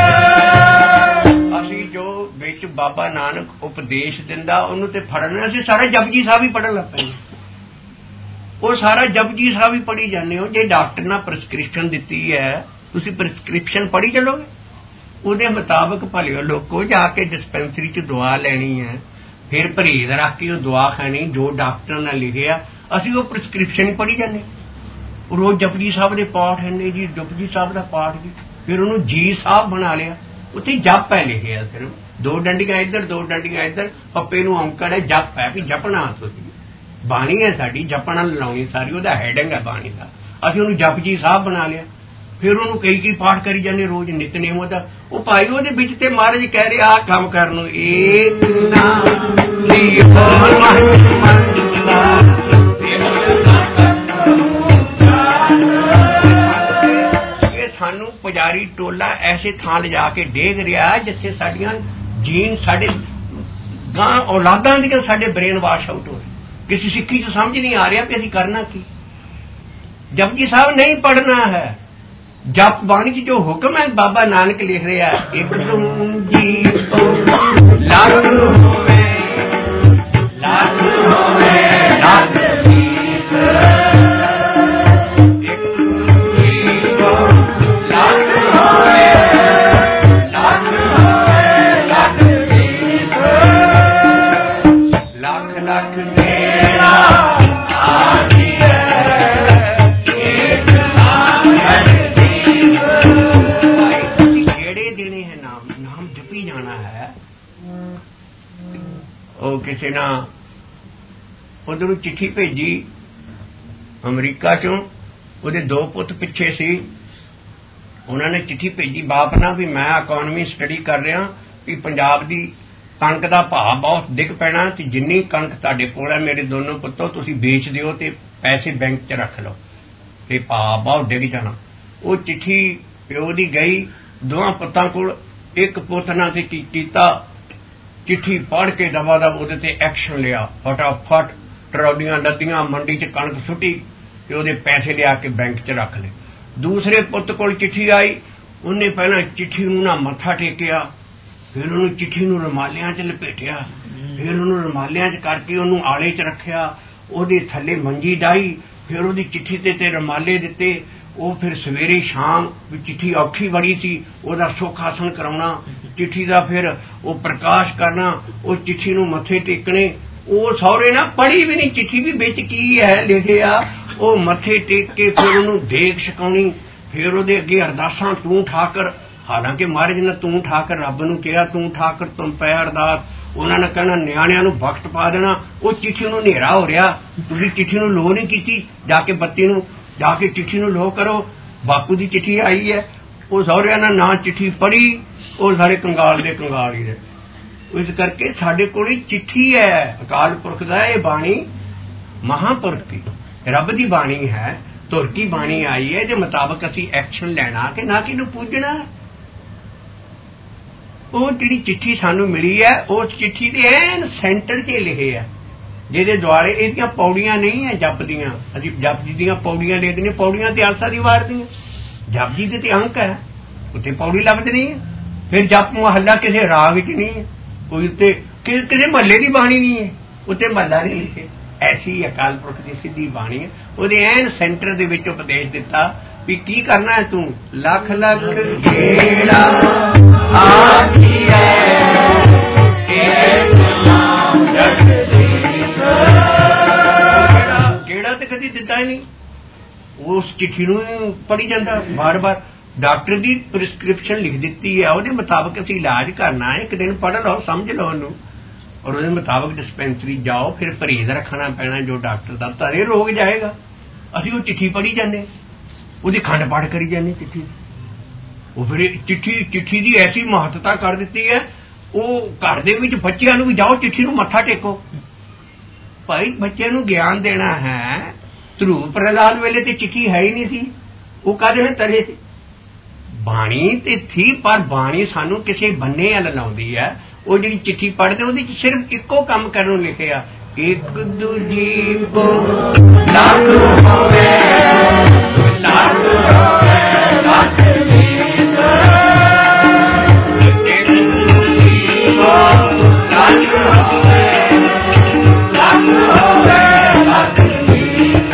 ਅਸੀਂ ਜੋ ਵਿੱਚ ਬਾਬਾ ਨਾਨਕ ਉਪਦੇਸ਼ ਦਿੰਦਾ ਉਹਨੂੰ ਤੇ ਫੜਨਾ, ਅਸੀਂ ਸਾਰਾ ਜਪਜੀ ਸਾਹਿਬ ਹੀ ਪੜ੍ਹਨ ਲੱਗ ਪੈਂਦੇ, ਉਹ ਸਾਰਾ ਜਪਜੀ ਸਾਹਿਬ ਹੀ ਪੜ੍ਹੀ ਜਾਂਦੇ ਹੋ। ਜੇ ਡਾਕਟਰ ਨੇ ਪ੍ਰਸਕ੍ਰਿਪਸ਼ਨ ਦਿੱਤੀ ਹੈ, ਤੁਸੀਂ ਪ੍ਰਸਕ੍ਰਿਪਸ਼ਨ ਪੜ੍ਹੀ ਚੱਲੋਗੇ, ਉਹਦੇ ਮੁਤਾਬਕ ਭਲਿਓ ਲੋਕੋ ਜਾ ਕੇ ਡਿਸਪੈਂਸਰੀ 'ਚ ਦਵਾ ਲੈਣੀ ਹੈ, ਫਿਰ ਪਰਹੇਜ਼ ਰੱਖ ਕੇ ਉਹ ਦਵਾ ਖਾਣੀ ਜੋ ਡਾਕਟਰ ਨੇ ਲਿਖਿਆ। ਅਸੀਂ ਉਹ ਪ੍ਰਸਕ੍ਰਿਪਸ਼ਨ ਹੀ ਪੜ੍ਹੀ ਜਾਂਦੇ, ਰੋਜ਼ ਜਪਜੀ ਸਾਹਿਬ ਦੇ ਪਾਠ ਨੇ ਜੀ, ਜਪਜੀ ਸਾਹਿਬ ਦਾ ਪਾਠ ਜੀ, ਫਿਰ ਉਹਨੂੰ ਜੀ ਸਾਹਿਬ ਬਣਾ ਲਿਆ, ਉੱਥੇ ਜਪ ਹੈ ਲਿਖਿਆ, ਸਿਰਫ 2 ਡੰਡੀਆਂ ਇੱਧਰ 2 ਡੰਡੀਆਂ ਇੱਧਰ, ਪੱਪੇ ਨੂੰ ਔਂਕੜ ਹੈ, ਜਪ ਹੈ ਵੀ ਜਪਣਾ। ਤੁਸੀਂ ਬਾਣੀ ਹੈ ਸਾਡੀ, ਜਪਣਾ ਲਾਉਣੀ ਸਾਰੀ, ਉਹਦਾ ਹੈਡਿੰਗ ਹੈ ਬਾਣੀ ਦਾ, ਅਸੀਂ ਉਹਨੂੰ ਜਪਜੀ ਸਾਹਿਬ ਬਣਾ ਲਿਆ। ਫਿਰ ਉਹਨੂੰ ਕਈ ਪਾਠ ਕਰੀ ਜਾਂਦੇ ਰੋਜ਼ ਨਿਤਨੇਮ ਉਹਦਾ। ਉਹ ਭਾਈ ਉਹਦੇ ਵਿੱਚ ਤੇ ਮਹਾਰਾਜ ਕਹਿ ਰਹੇ ਆਹ ਕੰਮ ਕਰਨ ਨੂੰ, ਏਕ ਨਾਮ ਦੀ ਹੋਰ ਇਹ ਸਾਨੂੰ ਪੁਜਾਰੀ ਟੋਲਾ ਐਸੇ ਥਾਂ ਲਿਜਾ ਕੇ ਡੇਗ ਰਿਹਾ ਜਿੱਥੇ ਸਾਡੀਆਂ ਜੀਨ ਸਾਡੇ ਗਾਂ ਔਲਾਦਾਂ ਦੀਆਂ ਸਾਡੇ ਬ੍ਰੇਨ ਵਾਸ਼ ਆਊਟ ਹੋ ਰਹੇ। ਕਿਸੇ ਸਿੱਖੀ 'ਚ ਸਮਝ ਨਹੀਂ ਆ ਰਿਹਾ ਕਿ ਅਸੀਂ ਕਰਨਾ ਕੀ। ਜਪਜੀ ਸਾਹਿਬ ਨਹੀਂ ਪੜ੍ਹਨਾ ਹੈ, ਜਪ ਬਾਣੀ 'ਚ ਜੋ ਹੁਕਮ ਹੈ ਬਾਬਾ ਨਾਨਕ ਲਿਖ ਰਿਹਾ, ਇੱਕ ਜੀ ਲੱਖ ਹੋਵੇ ਲੱਖ ਹੋਵੇ ਲੱਖ ਸੀਸ, ਇੱਕ ਜੀ ਲੱਖ ਹੋਵੇ ਲੱਖ ਹੋਵੇ ਲੱਖ ਸੀਸ, ਲੱਖ ਲੱਖ ਨੇੜਾ ਆਖੀਐ ਏਕ ਨਾਮ ਸੀਸ। ਭਾਈ ਕਿਹੜੇ ਦੇਣੇ ਹੈ ਨਾਮ, ਨਾਮ ਜਪੀ ਜਾਣਾ ਹੈ। ਉਹ ਕਿਸੇ ਨਾ ਉਧਰੋਂ ਚਿੱਠੀ ਭੇਜੀ ਅਮਰੀਕਾ 'ਚੋਂ, ਉਹਦੇ 2 ਪੁੱਤ ਪਿੱਛੇ ਸੀ, ਉਹਨਾਂ ਨੇ ਚਿੱਠੀ ਭੇਜੀ ਬਾਪ ਨਾਲ ਵੀ ਮੈਂ ਇਕੋਨਮੀ ਸਟੱਡੀ ਕਰ ਰਿਹਾ ਵੀ ਪੰਜਾਬ ਦੀ ਕਣਕ ਦਾ ਭਾਅ ਬਹੁਤ ਡਿੱਗ ਪੈਣਾ, ਤੇ ਜਿੰਨੀ ਕਣਕ ਤੁਹਾਡੇ ਕੋਲ ਹੈ ਮੇਰੇ ਦੋਨੋਂ ਪੁੱਤੋ ਤੁਸੀਂ ਵੇਚ ਦਿਓ ਤੇ ਪੈਸੇ ਬੈਂਕ 'ਚ ਰੱਖ ਲਓ ਤੇ ਭਾਅ ਬਹੁਤ ਡਿੱਗ ਜਾਣਾ। ਉਹ ਚਿੱਠੀ ਪਿਓ ਦੀ ਗਈ 2 ਪੁੱਤਾਂ ਕੋਲ, ਇੱਕ ਪੁੱਤ ਨਾਲ ਤੇ ਕੀਤਾ, ਚਿੱਠੀ ਪੜ੍ਹ ਕੇ ਦਵਾ ਦਵ ਉਹਦੇ ਤੇ ਐਕਸ਼ਨ ਲਿਆ, ਫਟਾਫਟ ਟਰੌਲੀਆਂ ਲੱਦੀਆਂ ਮੰਡੀ 'ਚ ਕਣਕ ਸੁੱਟੀ ਤੇ ਉਹਦੇ ਪੈਸੇ ਲਿਆ ਕੇ ਬੈਂਕ 'ਚ ਰੱਖ ਲਏ। ਦੂਸਰੇ ਪੁੱਤ ਕੋਲ ਚਿੱਠੀ ਆਈ, ਉਹਨੇ ਪਹਿਲਾਂ ਚਿੱਠੀ ਨੂੰ ਨਾ ਮੱਥਾ ਟੇਕਿਆ, ਫਿਰ ਉਹਨੂੰ ਚਿੱਠੀ ਨੂੰ ਰੁਮਾਲਿਆਂ 'ਚ ਲਪੇਟਿਆ, ਫਿਰ ਉਹਨੂੰ ਰੁਮਾਲਿਆਂ 'ਚ ਕਰਕੇ ਉਹਨੂੰ ਆਲੇ 'ਚ ਰੱਖਿਆ, ਉਹਦੇ ਥੱਲੇ ਮੰਜੀ ਡਾਈ, ਫਿਰ ਉਹਦੀ ਚਿੱਠੀ ਤੇ ਰੁਮਾਲੇ ਦਿੱਤੇ। ਉਹ ਫਿਰ ਸਵੇਰੇ ਸ਼ਾਮ ਚਿੱਠੀ ਔਖੀ ਬੜੀ ਸੀ, ਉਹਦਾ ਸੁੱਖ ਆਸਣ ਕਰਾਉਣਾ, ਚਿੱਠੀ ਦਾ ਫਿਰ ਉਹ ਪ੍ਰਕਾਸ਼ ਕਰਨਾ, ਉਹ ਚਿੱਠੀ ਨੂੰ ਮੱਥੇ ਟੇਕਣੇ। ਉਹ ਸਹੁਰੇ ਨਾ ਪੜ੍ਹੀ ਵੀ ਨਹੀਂ ਚਿੱਠੀ ਵੀ ਵਿੱਚ ਕੀ ਹੈ ਲਿਖਿਆ, ਉਹ ਮੱਥੇ ਟੇਕ ਕੇ ਫਿਰ ਉਹਨੂੰ ਦੇਖ ਛਕਾਉਣੀ, ਫਿਰ ਉਹਦੇ ਅੱਗੇ ਅਰਦਾਸਾਂ ਤੂੰ ਠਾਕਰ, ਹਾਲਾਂਕਿ ਮਹਾਰਾਜ ਨੇ ਤੂੰ ਠਾਕਰ ਰੱਬ ਨੂੰ ਕਿਹਾ, ਤੂੰ ਠਾਕਰ ਤੁਮ ਪੈ ਅਰਦਾਸ, ਉਹਨਾਂ ਨੇ ਕਹਿਣਾ ਨਿਆਣਿਆਂ ਨੂੰ ਵਕਤ ਪਾ ਦੇਣਾ। ਉਹ ਚਿੱਠੀ ਨੂੰ ਹਨੇਰਾ ਹੋ ਰਿਹਾ, ਤੁਸੀਂ ਚਿੱਠੀ ਨੂੰ ਲੋ ਨਹੀਂ ਕੀਤੀ, ਜਾ ਕੇ ਬੱਤੀ ਨੂੰ ਜਾ ਕੇ ਚਿੱਠੀ ਨੂੰ ਲੋ ਕਰੋ, ਬਾਪੂ ਦੀ ਚਿੱਠੀ ਆਈ ਹੈ। ਉਹ ਸਹੁਰਿਆਂ ਨੇ ਨਾ ਚਿੱਠੀ ਪੜ੍ਹੀ, ਉਹ ਸਾਰੇ ਕੰਗਾਲ ਦੇ ਕੰਗਾਲ ਹੀ ਰਹੇ। ਇਸ ਕਰਕੇ ਸਾਡੇ ਕੋਲ ਚਿੱਠੀ ਹੈ ਅਕਾਲ ਪੁਰਖ ਦਾ, ਇਹ ਬਾਣੀ ਮਹਾਂਪੁਰਖ ਦੀ ਰੱਬ ਦੀ ਬਾਣੀ ਹੈ, ਧੁਰ ਕੀ ਬਾਣੀ ਆਈ ਹੈ, ਇਹਦੇ ਮੁਤਾਬਕ ਅਸੀਂ ਐਕਸ਼ਨ ਲੈਣਾ ਕਿ ਨਾ ਕਿਹਨੂੰ ਪੂਜਣਾ। ਉਹ ਜਿਹੜੀ ਚਿੱਠੀ ਸਾਨੂੰ ਮਿਲੀ ਹੈ, ਉਸ ਚਿੱਠੀ ਦੇ ਐਨ ਸੈਂਟਰ 'ਚ ਲਿਖੇ ਹੈ, ਜਿਹਦੇ ਦੁਆਲੇ ਇਹਦੀਆਂ ਪੌੜੀਆਂ ਨਹੀਂ ਹੈ ਜਪ ਦੀਆਂ। ਅਸੀਂ ਜਪ ਜੀ ਦੀਆਂ ਪੌੜੀਆਂ ਲਿਖਦੇ ਨੇ, ਪੌੜੀਆਂ ਤੇ ਆਸਾ ਦੀ ਵਾਰ ਦੀਆਂ, ਜਪ ਜੀ ਦੇ ਤੇ ਅੰਕ ਹੈ, ਉੱਥੇ ਪੌੜੀ ਲੱਭਦੇ ਨਹੀਂ ਹੈ। ਫਿਰ ਜਪ ਮਹੱਲਾ ਕਿਸੇ ਰਾਗ 'ਚ ਨਹੀਂ ਹੈ, ਕੋਈ ਉੱਤੇ ਕਿਸੇ ਮਹੱਲੇ ਦੀ ਬਾਣੀ ਨਹੀਂ ਹੈ, ਉੱਤੇ ਮਹੱਲਾ ਨਹੀਂ ਲਿਖੇ। ਐਸੀ ਅਕਾਲ ਪੁਰਖ ਦੀ ਸਿੱਧੀ ਬਾਣੀ ਹੈ, ਉਹਦੇ ਐਨ ਸੈਂਟਰ ਦੇ ਵਿੱਚ ਉਪਦੇਸ਼ ਦਿੱਤਾ ਵੀ ਕੀ ਕਰਨਾ ਹੈ ਤੂੰ, ਲੱਖ ਲੱਖ ਗੇੜਾ ਆਖੀਐ ਏਕ ਨਾਮ ਜਗਦੀਸ਼। ਗੇੜਾ ਤੇ ਕਦੀ ਦਿੱਤਾ ਹੀ ਨਹੀਂ, ਉਸ ਚਿੱਠੀ ਨੂੰ ਪੜ੍ਹੀ ਜਾਂਦਾ ਬਾਰ-ਬਾਰ। ਡਾਕਟਰ ਦੀ ਪ੍ਰਿਸਕ੍ਰਿਪਸ਼ਨ ਲਿਖ ਦਿੱਤੀ ਹੈ, ਉਹਦੇ ਮੁਤਾਬਕ ਅਸੀਂ ਇਲਾਜ ਕਰਨਾ ਹੈ, ਇੱਕ ਦਿਨ ਪੜ੍ਹ ਲਓ ਸਮਝ ਲਓ ਉਹਨੂੰ, ਔਰ ਉਹਦੇ ਮੁਤਾਬਕ ਡਿਸਪੈਂਸਰੀ ਜਾਓ, ਫਿਰ ਪਰਹੇਜ਼ ਰੱਖਣਾ ਪੈਣਾ ਜੋ ਡਾਕਟਰ ਦਾ, ਤਾਰੇ ਰੋਗ ਜਾਏਗਾ। ਅਸੀਂ ਉਹ ਚਿੱਠੀ ਪੜ੍ਹੀ ਜਾਂਦੇ, ਉਹਦੀ ਖੰਡ ਪਾਠ ਕਰੀ ਜਾਂਦੇ ਚਿੱਠੀ। ਉਹ ਫਿਰ ਚਿੱਠੀ ਦੀ ਐਸੀ ਮਹੱਤਤਾ ਕਰ ਦਿੱਤੀ ਹੈ, ਉਹ ਘਰ ਦੇ ਵਿੱਚ ਬੱਚਿਆਂ ਨੂੰ ਵੀ ਜਾਓ ਚਿੱਠੀ ਨੂੰ ਮੱਥਾ ਟੇਕੋ। ਭਾਈ ਬੱਚਿਆਂ ਨੂੰ ਗਿਆਨ ਦੇਣਾ ਹੈ। ਧਰੂਪ ਪ੍ਰਹਲਾਦ ਵੇਲੇ ਤੇ ਚਿੱਠੀ ਹੈ ਹੀ ਨਹੀਂ ਸੀ, ਉਹ ਕਾਹਦੇ ਨਾਲ ਤਰੇ ਸੀ? ਬਾਣੀ ਤੇ ਥੀ, ਪਰ ਬਾਣੀ ਸਾਨੂੰ ਕਿਸੇ ਬੰਨੇ ਵੱਲ ਲਾਉਂਦੀ ਹੈ। ਉਹ ਜਿਹੜੀ ਚਿੱਠੀ ਪੜ੍ਹਦੇ ਉਹਦੇ ਚ ਸਿਰਫ ਇੱਕੋ ਕੰਮ ਕਰਨ ਨੂੰ ਲਿਖਿਆ, ਇੱਕ ਦੂਜੀ ਕੋ ਲੱਖ ਹੋਵੇ, ਲੱਖ ਹੋਵੇ, ਲੱਖ ਵੀਸ, ਇੱਕ ਦੂਜੀ ਕੋ ਲੱਖ ਹੋਵੇ, ਲੱਖ ਹੋਵੇ, ਲੱਖ ਵੀਸ।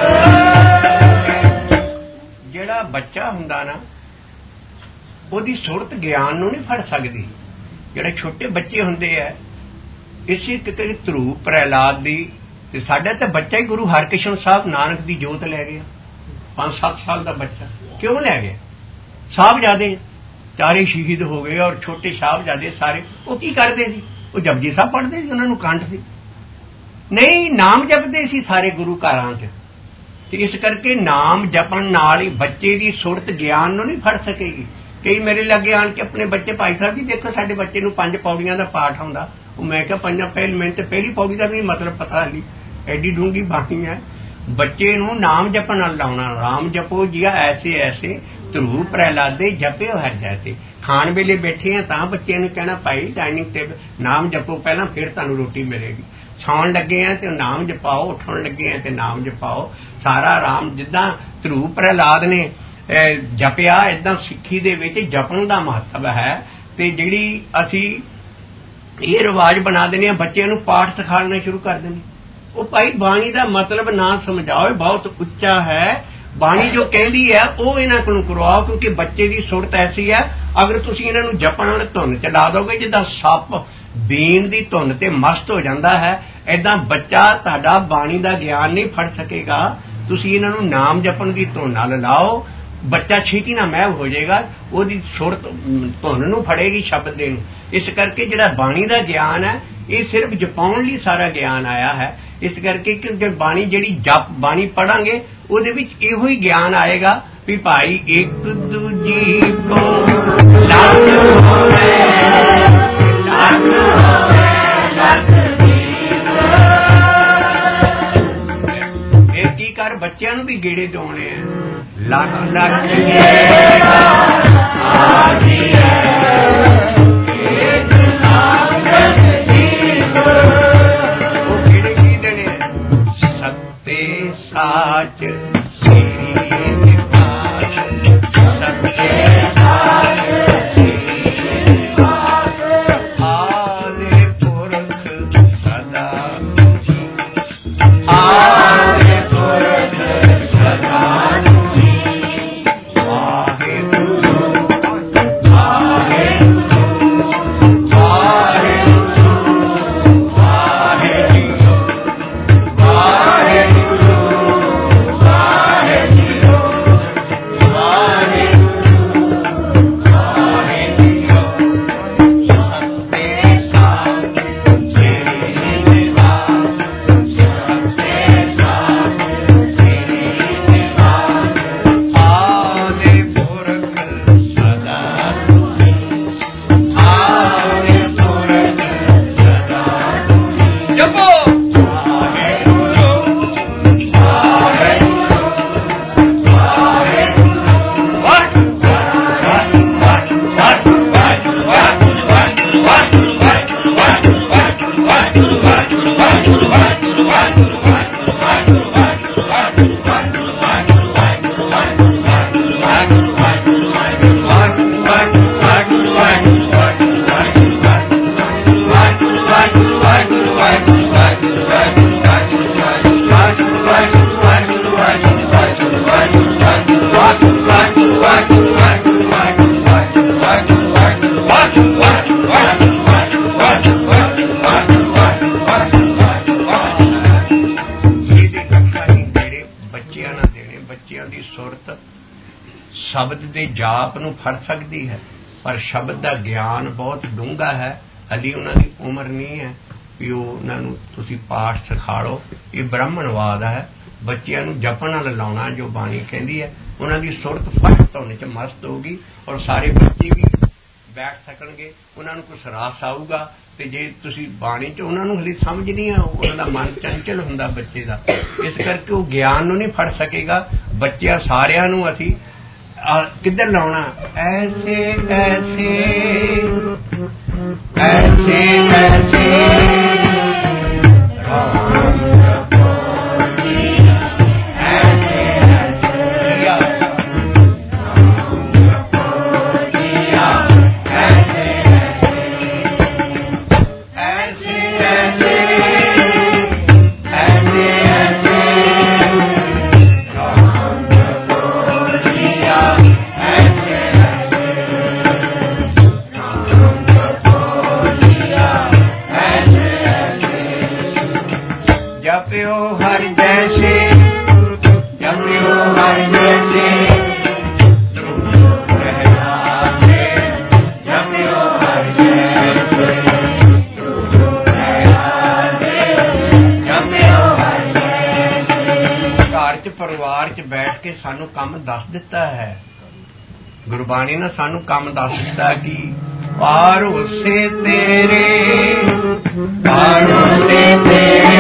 ਜਿਹੜਾ ਬੱਚਾ ਹੁੰਦਾ ਨਾ ਉਹਦੀ ਸੁਰਤ ਗਿਆਨ ਨੂੰ ਨਹੀਂ ਫੜ ਸਕਦੀ। ਜਿਹੜੇ ਛੋਟੇ ਬੱਚੇ ਹੁੰਦੇ ਆ, ਇਸੇ ਕਿਤੇ ਧਰੂਪ ਪ੍ਰਹਿਲਾਦ ਦੀ, ਤੇ ਸਾਡਾ ਤਾਂ ਬੱਚਾ ਹੀ ਗੁਰੂ ਹਰਕ੍ਰਿਸ਼ਨ ਸਾਹਿਬ ਨਾਨਕ ਦੀ ਜੋਤ ਲੈ ਗਿਆ। 5-7 ਸਾਲ ਦਾ ਬੱਚਾ ਕਿਉਂ ਲੈ ਗਿਆ? ਸਾਹਿਬਜ਼ਾਦੇ ਚਾਰੇ ਸ਼ਹੀਦ ਹੋ ਗਏ, ਔਰ ਛੋਟੇ ਸਾਹਿਬਜ਼ਾਦੇ ਸਾਰੇ ਉਹ ਕੀ ਕਰਦੇ ਸੀ? ਉਹ ਜਪਜੀ ਸਾਹਿਬ ਪੜ੍ਹਦੇ ਸੀ, ਉਹਨਾਂ ਨੂੰ ਕੰਠ ਸੀ ਨਹੀਂ, ਨਾਮ ਜਪਦੇ ਸੀ ਸਾਰੇ ਗੁਰੂ ਘਰਾਂ 'ਚ। ਤੇ ਇਸ ਕਰਕੇ ਨਾਮ ਜਪਣ ਨਾਲ ਹੀ ਬੱਚੇ ਦੀ ਸੁਰਤ ਗਿਆਨ ਨੂੰ ਨਹੀਂ ਫੜ ਸਕੇਗੀ। ਕਈ ਮੇਰੇ ਲਾਗੇ ਆਣ ਕੇ ਆਪਣੇ ਬੱਚੇ, ਭਾਈ ਸਾਹਿਬ ਜੀ ਦੇਖੋ ਸਾਡੇ ਬੱਚੇ ਨੂੰ 5 ਪੌੜੀਆਂ ਦਾ ਪਾਠ ਆਉਂਦਾ। ਉਹ ਮੈਂ ਕਿਹਾ 5 ਮੈਨੂੰ ਤੇ ਪਹਿਲੀ ਪੌੜੀ ਦਾ ਵੀ ਮਤਲਬ ਪਤਾ ਨਹੀਂ, ਐਡੀ ਡੂੰਗੀ ਬਾਣੀ ਹੈ। ਬੱਚੇ ਨੂੰ ਨਾਮ ਜਪਣ ਨਾਲ ਲਾਉਣਾ, ਰਾਮ ਜਪੋ ਜੀਆ ਐਸੇ ਐਸੇ ਧਰੂਪ ਪ੍ਰਹਿਲਾਦੇ ਜਪਿਓ ਹਰ ਜੈਸੇ। ਖਾਣ ਵੇਲੇ ਬੈਠੇ ਆ ਤਾਂ ਬੱਚਿਆਂ ਨੂੰ ਕਹਿਣਾ ਭਾਈ ਡਾਈਨਿੰਗ ਟੇਬਲ ਨਾਮ ਜਪੋ ਪਹਿਲਾਂ, ਫਿਰ ਤੁਹਾਨੂੰ ਰੋਟੀ ਮਿਲੇਗੀ। ਸੌਣ ਲੱਗੇ ਆ ਤੇ ਨਾਮ ਜਪਾਓ, ਉੱਠਣ ਲੱਗੇ ਆ ਤੇ ਨਾਮ ਜਪਾਓ। ਸਾਰਾ ਰਾਮ ਜਿੱਦਾਂ ਧਰੂਪ ਪ੍ਰਹਿਲਾਦ ਨੇ ਜਪਿਆ, ਏਦਾਂ ਸਿੱਖੀ ਦੇ ਵਿੱਚ ਜਪਣ ਦਾ ਮਹੱਤਵ ਹੈ। ਤੇ ਜਿਹੜੀ ਅਸੀਂ ਇਹ ਰਿਵਾਜ ਬਣਾ ਦਿੰਦੇ ਹਾਂ, ਬੱਚਿਆਂ ਨੂੰ ਪਾਠ ਸਿਖਾਉਣਾ ਸ਼ੁਰੂ ਕਰ ਦਿੰਦੇ। ਉਹ ਭਾਈ ਬਾਣੀ ਦਾ ਮਤਲਬ ਨਾ ਸਮਝਾਓ, ਬਹੁਤ ਉੱਚਾ ਹੈ। ਬਾਣੀ ਜੋ ਕਹਿੰਦੀ ਹੈ ਉਹ ਇਹਨਾਂ ਕੋਲੋਂ ਕਰਵਾਓ, ਕਿਉਂਕਿ ਬੱਚੇ ਦੀ ਸੁਰਤ ਐਸੀ ਹੈ, ਅਗਰ ਤੁਸੀਂ ਇਹਨਾਂ ਨੂੰ ਜਪਣ ਵਾਲੇ ਧੁਨ ਚ ਲਾ ਦੋਗੇ, ਜਿੱਦਾਂ ਸੱਪ ਬੀਨ ਦੀ ਧੁਨ ਤੇ ਮਸਤ ਹੋ ਜਾਂਦਾ ਹੈ, ਏਦਾਂ ਬੱਚਾ ਤੁਹਾਡਾ ਬਾਣੀ ਦਾ ਗਿਆਨ ਨਹੀਂ ਫੜ ਸਕੇਗਾ। ਤੁਸੀਂ ਇਹਨਾਂ ਨੂੰ ਨਾਮ ਜਪਣ ਦੀ ਧੁਨ ਨਾਲ ਲਾਓ, ਬੱਚਾ ਛੇਤੀ ਨਾਲ ਮਹਿਵ ਹੋ ਜਾਏਗਾ, ਉਹਦੀ ਸੁਰਤ ਧੁਨ ਨੂੰ ਫੜੇਗੀ, ਸ਼ਬਦ ਦੇ ਨੂੰ। ਇਸ ਕਰਕੇ ਜਿਹੜਾ ਬਾਣੀ ਦਾ ਗਿਆਨ ਹੈ ਇਹ ਸਿਰਫ ਜਪਾਉਣ ਲਈ ਸਾਰਾ ਗਿਆਨ ਆਇਆ ਹੈ। ਇਸ ਕਰਕੇ ਕਿ ਬਾਣੀ ਜਿਹੜੀ ਜਪ ਬਾਣੀ ਪੜਾਂਗੇ ਉਹਦੇ ਵਿੱਚ ਇਹੋ ਹੀ ਗਿਆਨ ਆਏਗਾ ਵੀ ਭਾਈ ਇੱਕ ਦੂਜੀ ਕੋ ਲੱਖ ਹੋਵੇ, ਲੱਖ ਹੋਵੇ, ਲੱਖ ਵੀਸ। ਇਹ ਕੀ ਕਰ ਬੱਚਿਆਂ ਨੂੰ ਵੀ ਗੇੜੇ ਦਵਾਉਣੇ ਆ, ਲੱਖ ਲੱਖ ਗੇੜਾ ਆ ਗਿਆ, ਇੱਕ ਲੱਖ ਵੀਸ। ਉਹ ਗੇੜੇ ਕੀ ਦੇਣੇ? ਸੱਤੇ ਸਾਚ ਸ੍ਰੀ ਨਿਵਾਸ, ਸੱਤੇ ਸਾਚ ਸ੍ਰੀ ਨਿਵਾਸ, ਆਦਿ ਪੁਰਖ ਸਦਾ, ਆਦਿ ਪੁਰਖ ਸਦਾ। ਸ਼ਬਦ ਦੇ ਜਾਪ ਨੂੰ ਫੜ ਸਕਦੀ ਹੈ, ਪਰ ਸ਼ਬਦ ਦਾ ਗਿਆਨ ਬਹੁਤ ਡੂੰਘਾ ਹੈ। ਹਲੀ ਉਹਨਾਂ ਦੀ ਉਮਰ ਨਹੀਂ ਹੈ ਵੀ ਉਹਨਾਂ ਨੂੰ ਤੁਸੀਂ ਪਾਠ ਸਿਖਾ ਲਓ। ਇਹ ਬ੍ਰਾਹਮਣਵਾਦ ਹੈ। ਬੱਚਿਆਂ ਨੂੰ ਜਪਣ ਨਾਲ ਲਾਉਣਾ, ਜੋ ਬਾਣੀ ਕਹਿੰਦੀ ਹੈ, ਉਹਨਾਂ ਦੀ ਸੁਰਤ ਫਟ ਧੁਨ ਚ ਮਸਤ ਹੋਊਗੀ, ਔਰ ਸਾਰੇ ਬੱਚੇ ਵੀ ਬੈਠ ਸਕਣਗੇ, ਉਹਨਾਂ ਨੂੰ ਕੁਛ ਰਸ ਆਊਗਾ। ਤੇ ਜੇ ਤੁਸੀਂ ਬਾਣੀ 'ਚ ਉਹਨਾਂ ਨੂੰ ਹਲੇ ਸਮਝ ਨਹੀਂ ਆ, ਉਹਨਾਂ ਦਾ ਮਨ ਚੰਚਲ ਹੁੰਦਾ ਬੱਚੇ ਦਾ, ਇਸ ਕਰਕੇ ਉਹ ਗਿਆਨ ਨੂੰ ਨਹੀਂ ਫੜ ਸਕੇਗਾ। ਬੱਚਿਆਂ ਸਾਰਿਆਂ ਨੂੰ ਅਸੀਂ ਕਿੱਧਰ ਲਾਉਣਾ? ਐਸੇ ਐਸੇ ਐਸੇ ਐਸੇ जपियो हर जैसे, जपियो हर जैसे, जपियो हर जैसे, जपियो हर जैसे। घर च परिवार च बैठ के सानू काम दस दिता है, गुरबाणी ने सानू काम दस दिता कि भरोसे तेरे, भरोसे तेरे,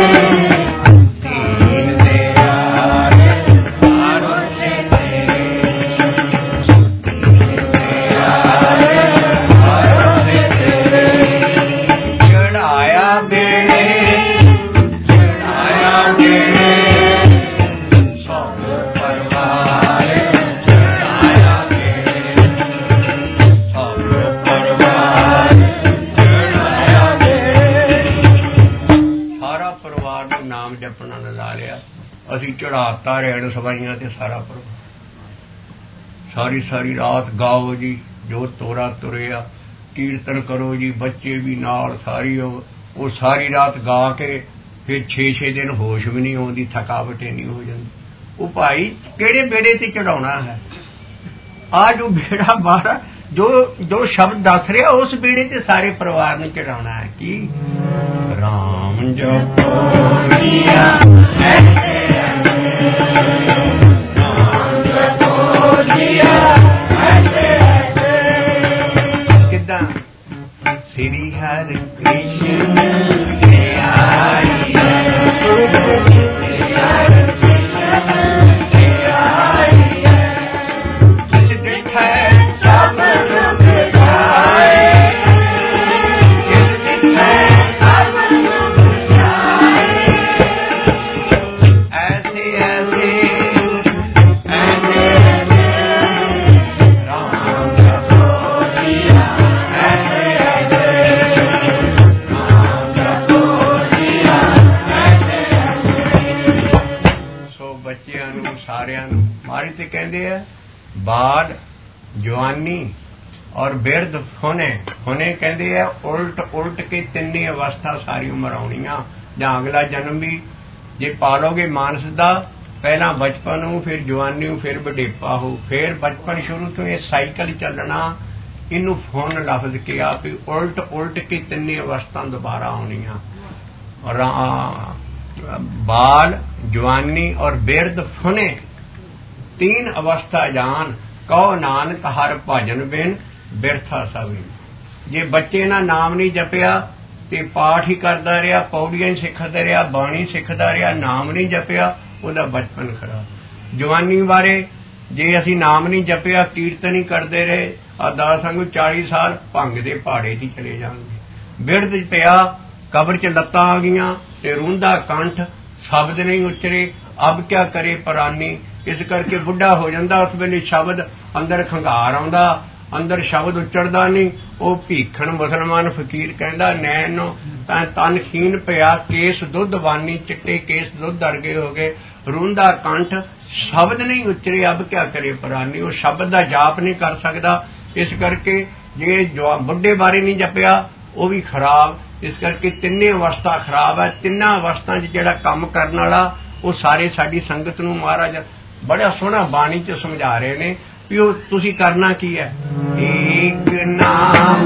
ਅਸੀਂ ਚੜਾਤਾ ਰੈਣ ਸਵਾਈਆਂ ਤੇ ਸਾਰਾ ਪਰਿਵਾਰ। ਸਾਰੀ ਸਾਰੀ ਰਾਤ ਗਾਓ ਜੀ, ਜੋ ਤੋਰਾ ਤੁਰਿਆ, ਕੀਰਤਨ ਕਰੋ ਜੀ, ਬੱਚੇ ਵੀ ਨਾਲ, ਸਾਰੀ ਉਹ ਸਾਰੀ ਰਾਤ ਗਾ ਕੇ ਫਿਰ 6-6 ਦਿਨ ਹੋਸ਼ ਵੀ ਨਹੀਂ ਆਉਂਦੀ, ਥਕਾਵਟ ਇੰਨੀ ਹੋ ਜਾਂਦੀ। ਉਹ ਭਾਈ ਕਿਹੜੇ ਬੇੜੇ ਤੇ ਚੜਾਉਣਾ ਹੈ? ਆ ਜੋ ਬੇੜਾ ਬਾਹਰ ਜੋ ਸ਼ਬਦ ਦੱਸ ਰਿਹਾ ਉਸ ਬੇੜੇ ਤੇ ਸਾਰੇ ਪਰਿਵਾਰ ਨੂੰ ਚੜਾਉਣਾ ਹੈ। ਕੀ ਰਾਮ ਜਪੋ ਜੀਆ ਕਿੱਦਾਂ? ਸ੍ਰੀ ਹਰਿ ਕ੍ਰਿਸ਼ਨ ਕਹਿੰਦੇ ਆ ਬਾਲ ਜਵਾਨੀ ਔਰ ਬਿਰਧ ਹੁਣੇ ਕਹਿੰਦੇ ਆ ਉਲਟ ਕੇ ਤਿੰਨੇ ਅਵਸਥਾ ਸਾਰੀ ਉਮਰ ਆਉਣੀਆਂ। ਜਾਂ ਅਗਲਾ ਜਨਮ ਵੀ ਜੇ ਪਾਲੋਗੇ ਮਾਨਸ ਦਾ, ਪਹਿਲਾਂ ਬਚਪਨ ਨੂੰ, ਫਿਰ ਜਵਾਨੀ ਨੂੰ, ਫਿਰ ਵਡੇਪਾ ਹੋ, ਫਿਰ ਬਚਪਨ ਸ਼ੁਰੂ ਤੋਂ ਇਹ ਸਾਈਕਲ ਚੱਲਣਾ। ਇਹਨੂੰ ਫੁਨ ਲਫ਼ਜ਼ ਕਿਹਾ ਵੀ ਉਲਟ ਕੇ ਤਿੰਨੇ ਅਵਸਥਾ ਦੁਬਾਰਾ ਆਉਣੀਆਂ। बाल जवानी और बिरद फुने तीन अवस्था जान कहो नानक हर भजन बिन बिरथा सभी। जे बच्चे ना नाम नहीं जपिया ते पाठ ही करता रहा, पौड़ियां सिखदा रहा, बाणी सिखदा रहा, नाम नहीं जपिया उहदा बचपन खराब। जवानी बारे जे असी नाम नहीं जपिया कीर्तन ही करते रहे अरदास वांगू 40 साल भंग दे पहाड़े च चले जाएंगे। बिरद पिया कब्र च लत्तां आ गईयां ते रूंदा कंठ शब्द नहीं उचरे, अब क्या करे परानी। इस करके बुढ़ा हो जाता उस वेले शब्द अंदर खंगार आउंदा, अंदर शब्द उचड़दा नहीं। वो भीखण मुसलमान फकीर कहंदा नैन तन खीन पिया केस दुध वानी, चिट्टे केस दुध अरगे हो गए, रूंदा कंठ शब्द नहीं उचरे, अब क्या करे परानी। वो शब्द का जाप नहीं कर सकता। इस करके जे बुढ़े बारे नहीं जपिया वो भी खराब। इस करके तिन्ने अवस्था खराब है। तिन्ना अवस्था जिहड़ा काम करने वाला वो सारे साडी संगत नूं महाराज बड़ा सोहना बाणी च समझा रहे ने भी वो तुसीं करना की है। एक नाम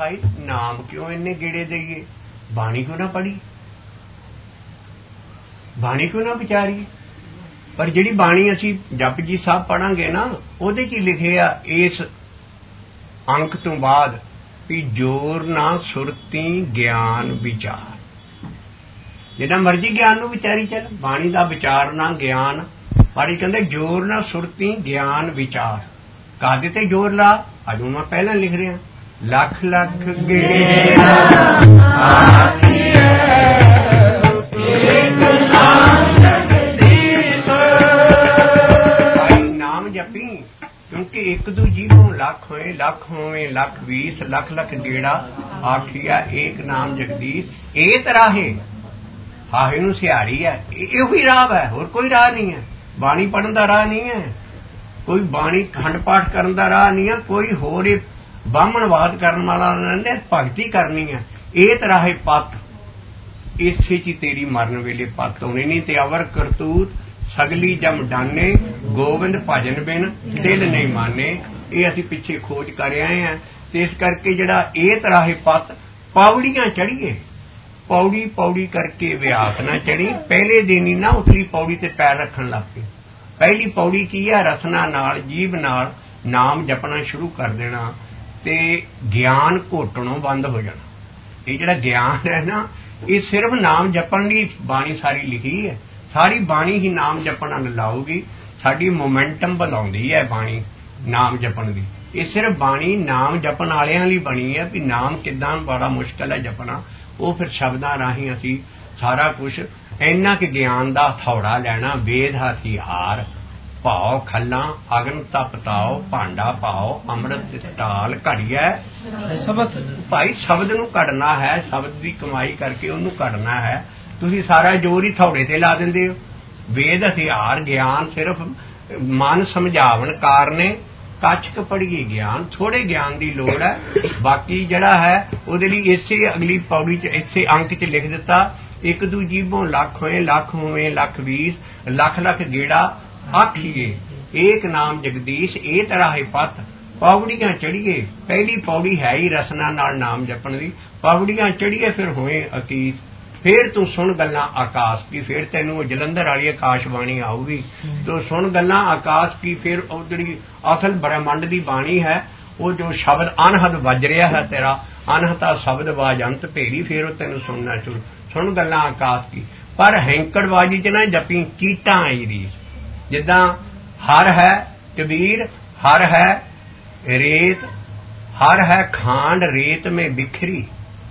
ਭਾਈ ਨਾਮ ਕਿਉਂ ਇੰਨੇ ਗੇੜੇ ਦੇਈਏ, ਬਾਣੀ ਕਿਉਂ ਨਾ ਪੜ੍ਹੀ, ਬਾਣੀ ਕਿਉਂ ਨਾ ਵਿਚਾਰੀਏ। ਪਰ ਜਿਹੜੀ ਬਾਣੀ ਅਸੀਂ ਜਪਜੀ ਸਾਹਿਬ ਪੜਾਂਗੇ ਨਾ, ਉਹਦੇ 'ਚ ਹੀ ਲਿਖਿਆ ਇਸ ਅੰਕ ਤੋਂ ਬਾਅਦ ਵੀ ਜੋਰ ਨਾ ਸੁਰਤੀ ਗਿਆਨ ਵਿਚਾਰ। ਜਿੰਨਾ ਮਰਜੀ ਗਿਆਨ ਨੂੰ ਵਿਚਾਰੀ ਚੱਲ, ਬਾਣੀ ਦਾ ਵਿਚਾਰ ਨਾ ਗਿਆਨ। ਪਰ ਕਹਿੰਦੇ ਜੋਰ ਨਾ ਸੁਰਤੀ ਗਿਆਨ ਵਿਚਾਰ। ਕਾਹਦੇ ਤੇ ਜੋਰ ਲਾ? ਅੱਜ ਮੈਂ ਪਹਿਲਾਂ ਲਿਖ ਰਿਹਾ, ਲੱਖ ਲੱਖ ਗੇੜਾ ਆਖੀਏ ਏਕ ਨਾਮ ਜਗਦੀਸ਼। ਭਾਈ ਨਾਮ ਜਪੀ, ਕਿਉਂਕਿ ਇੱਕ ਦੂ ਜੀਵੋਂ ਲੱਖ ਹੋਏ, ਲੱਖ ਹੋਵੇ ਲੱਖ 20, ਲੱਖ ਲੱਖ ਗੇੜਾ ਆਖੀਆ ਏਕ ਨਾਮ ਜਗਦੀਸ਼। ਇਹ ਤਰਾਹੇ ਹਾਹੇ ਨੂੰ ਸਿਹਾਰੀ ਹੈ, ਇਹੋ ਹੀ ਰਾਹ ਹੈ, ਹੋਰ ਕੋਈ ਰਾਹ ਨਹੀਂ ਹੈ। ਬਾਣੀ ਪੜ੍ਹਨ ਦਾ ਰਾਹ ਨਹੀਂ ਹੈ, ਕੋਈ ਬਾਣੀ ਖੰਡ ਪਾਠ ਕਰਨ ਦਾ ਰਾਹ ਨਹੀਂ ਹੈ, ਕੋਈ ਹੋਰ ਬਾਹਮਣਵਾਦ ਕਰਨ ਵਾਲਾ ਨਹੀਂ, ਭਗਤੀ ਕਰਨੀ ਹੈ। ਇਹ ਤਰਾਹੇ ਪੱਤ, ਇਸੇ 'ਚ ਤੇਰੀ ਮਰਨ ਵੇਲੇ ਪੱਤ ਹੋਣੀ ਨਹੀਂ। ਤੇ ਅਵਰ ਕਰਤੂਤ ਸਗਲੀ ਜਮ ਡਾਨੇ, ਗੋਬਿੰਦ ਭਜਨ ਬਿਨ ਦਿਲ ਨਹੀਂ ਮਾਨੇ। ਇਹ ਅਸੀਂ ਪਿੱਛੇ ਖੋਜ ਕਰ ਆਏ ਹਾਂ। ਤੇ ਇਸ ਕਰਕੇ ਜਿਹੜਾ ਇਹ ਤਰਾਹੇ ਪੱਤ, ਪੌੜੀਆਂ ਚੜੀਏ, ਪੌੜੀ ਪੌੜੀ ਕਰਕੇ ਵਿਆਸ ਨਾ ਚੜੀ। ਪਹਿਲੇ ਦਿਨ ਹੀ ਨਾ ਉਤਲੀ ਪੌੜੀ ਤੇ ਪੈਰ ਰੱਖਣ ਲੱਗ ਪਏ। ਪਹਿਲੀ ਪੌੜੀ ਕੀ ਹੈ? ਰਸਨਾ ਨਾਲ, ਜੀਭ ਨਾਲ ਨਾਮ ਜਪਣਾ ਸ਼ੁਰੂ ਕਰ ਦੇਣਾ ਤੇ ਗਿਆਨ ਘੋਟਣੋਂ ਬੰਦ ਹੋ ਜਾਣਾ। ਇਹ ਜਿਹੜਾ ਗਿਆਨ ਹੈ ਨਾ, ਇਹ ਸਿਰਫ ਨਾਮ ਜਪਣ ਲਈ ਬਾਣੀ ਸਾਰੀ ਲਿਖੀ ਹੈ। ਸਾਰੀ ਬਾਣੀ ਹੀ ਨਾਮ ਜਪਣ ਨੂੰ ਲਾਊਗੀ। ਸਾਡੀ ਮੋਮੈਂਟਮ ਬਣਾਉਂਦੀ ਹੈ ਬਾਣੀ ਨਾਮ ਜਪਣ ਦੀ। ਇਹ ਸਿਰਫ ਬਾਣੀ ਨਾਮ ਜਪਣ ਵਾਲਿਆਂ ਲਈ ਬਣੀ ਹੈ ਵੀ ਨਾਮ ਕਿੱਦਾਂ ਬੜਾ ਮੁਸ਼ਕਲ ਹੈ ਜਪਣਾ। ਉਹ ਫਿਰ ਸ਼ਬਦਾਂ ਰਾਹੀਂ ਅਸੀਂ ਸਾਰਾ ਕੁਛ ਇੰਨਾ ਕਿ ਗਿਆਨ ਦਾ ਹਥੌੜਾ ਲੈਣਾ। ਵੇਦ ਹਥਿਆਰ ਭਾਓ ਖੱਲਾਂ, ਅਗਨ ਤਪਤਾਓ, ਭਾਂਡਾ ਪਾਓ, ਅੰਮ੍ਰਿਤ ਢਾਲ ਘੜੀਐ ਸ਼ਬਦ। ਭਾਈ ਸ਼ਬਦ ਨੂੰ ਘੜਨਾ ਹੈ, ਸ਼ਬਦ ਦੀ ਕਮਾਈ ਕਰਕੇ ਉਹਨੂੰ ਘੜਨਾ ਹੈ। ਤੁਸੀਂ ਸਾਰਾ ਜ਼ੋਰ ਹੀ ਹਥੌੜੇ ਤੇ ਲਾ ਦਿੰਦੇ ਹੋ। ਵੇਦ ਹਥਿਆਰ ਗਿਆਨ ਸਿਰਫ ਮਨ ਸਮਝਾਵਣ ਕਾਰਨੇ ਕੱਚਕ ਪੜੀਏ ਗਿਆਨ। ਥੋੜੇ ਗਿਆਨ ਦੀ ਲੋੜ ਹੈ, ਬਾਕੀ ਜਿਹੜਾ ਹੈ ਉਹਦੇ ਲਈ ਇਸੇ ਅਗਲੀ ਪੌੜੀ 'ਚ ਇਸੇ ਅੰਕ 'ਚ ਲਿਖ ਦਿੱਤਾ, ਇੱਕ ਦੂ ਜੀਵੋਂ ਲੱਖ ਹੋਏ, ਲੱਖ ਹੋਵੇ ਲੱਖ 20, ਲੱਖ ਲੱਖ ਗੇੜਾ ਆਖੀਏ ਏਕ ਨਾਮ ਜਗਦੀਸ਼। ਇਹ ਤਰਾਹੇ ਪੱਤ, ਪੌੜੀਆਂ ਚੜੀਏ। ਪਹਿਲੀ ਪੌੜੀ ਹੈ ਹੀ ਰਸਨਾ ਨਾਲ ਨਾਮ ਜਪਣ ਦੀ। ਪੌੜੀਆਂ ਚੜੀਏ ਫਿਰ ਹੋਏ ਅਤੀਤ। ਫੇਰ ਤੂੰ ਸੁਣ ਗੱਲਾਂ ਆਕਾਸ਼ ਕੀ। ਫੇਰ ਤੈਨੂੰ ਜਲੰਧਰ ਵਾਲੀ ਆਕਾਸ਼ਬਾਣੀ ਆਊਗੀ। ਤੂੰ ਸੁਣ ਗੱਲਾਂ ਆਕਾਸ਼ ਕੀ। ਫਿਰ ਉਹ ਜਿਹੜੀ ਅਸਲ ਬ੍ਰਹਮੰਡ ਦੀ ਬਾਣੀ ਹੈ, ਉਹ ਜੋ ਸ਼ਬਦ ਅਨਹਦ ਵੱਜ ਰਿਹਾ ਹੈ ਤੇਰਾ, ਅਨਹਤਾ ਸ਼ਬਦ ਵਾਜੰਤ ਭੇਰੀ, ਫੇਰ ਉਹ ਤੈਨੂੰ ਸੁਣਨਾ ਸ਼ੁਰੂ। ਸੁਣ ਗੱਲਾਂ ਆਕਾਸ਼ ਕੀ। ਪਰ ਹੈਂਕੜਬਾਜੀ 'ਚ ਨਾ ਜਪੀ ਚੀਟਾਂ ਆਈ ਰੀਸ। ਜਿੱਦਾਂ ਹਰ ਹੈ ਕਬੀਰ, ਹਰ ਹੈ ਰੇਤ, ਹਰ ਹੈ ਖਾਂਡ ਰੇਤ ਮੇਂ ਬਿਖਰੀ।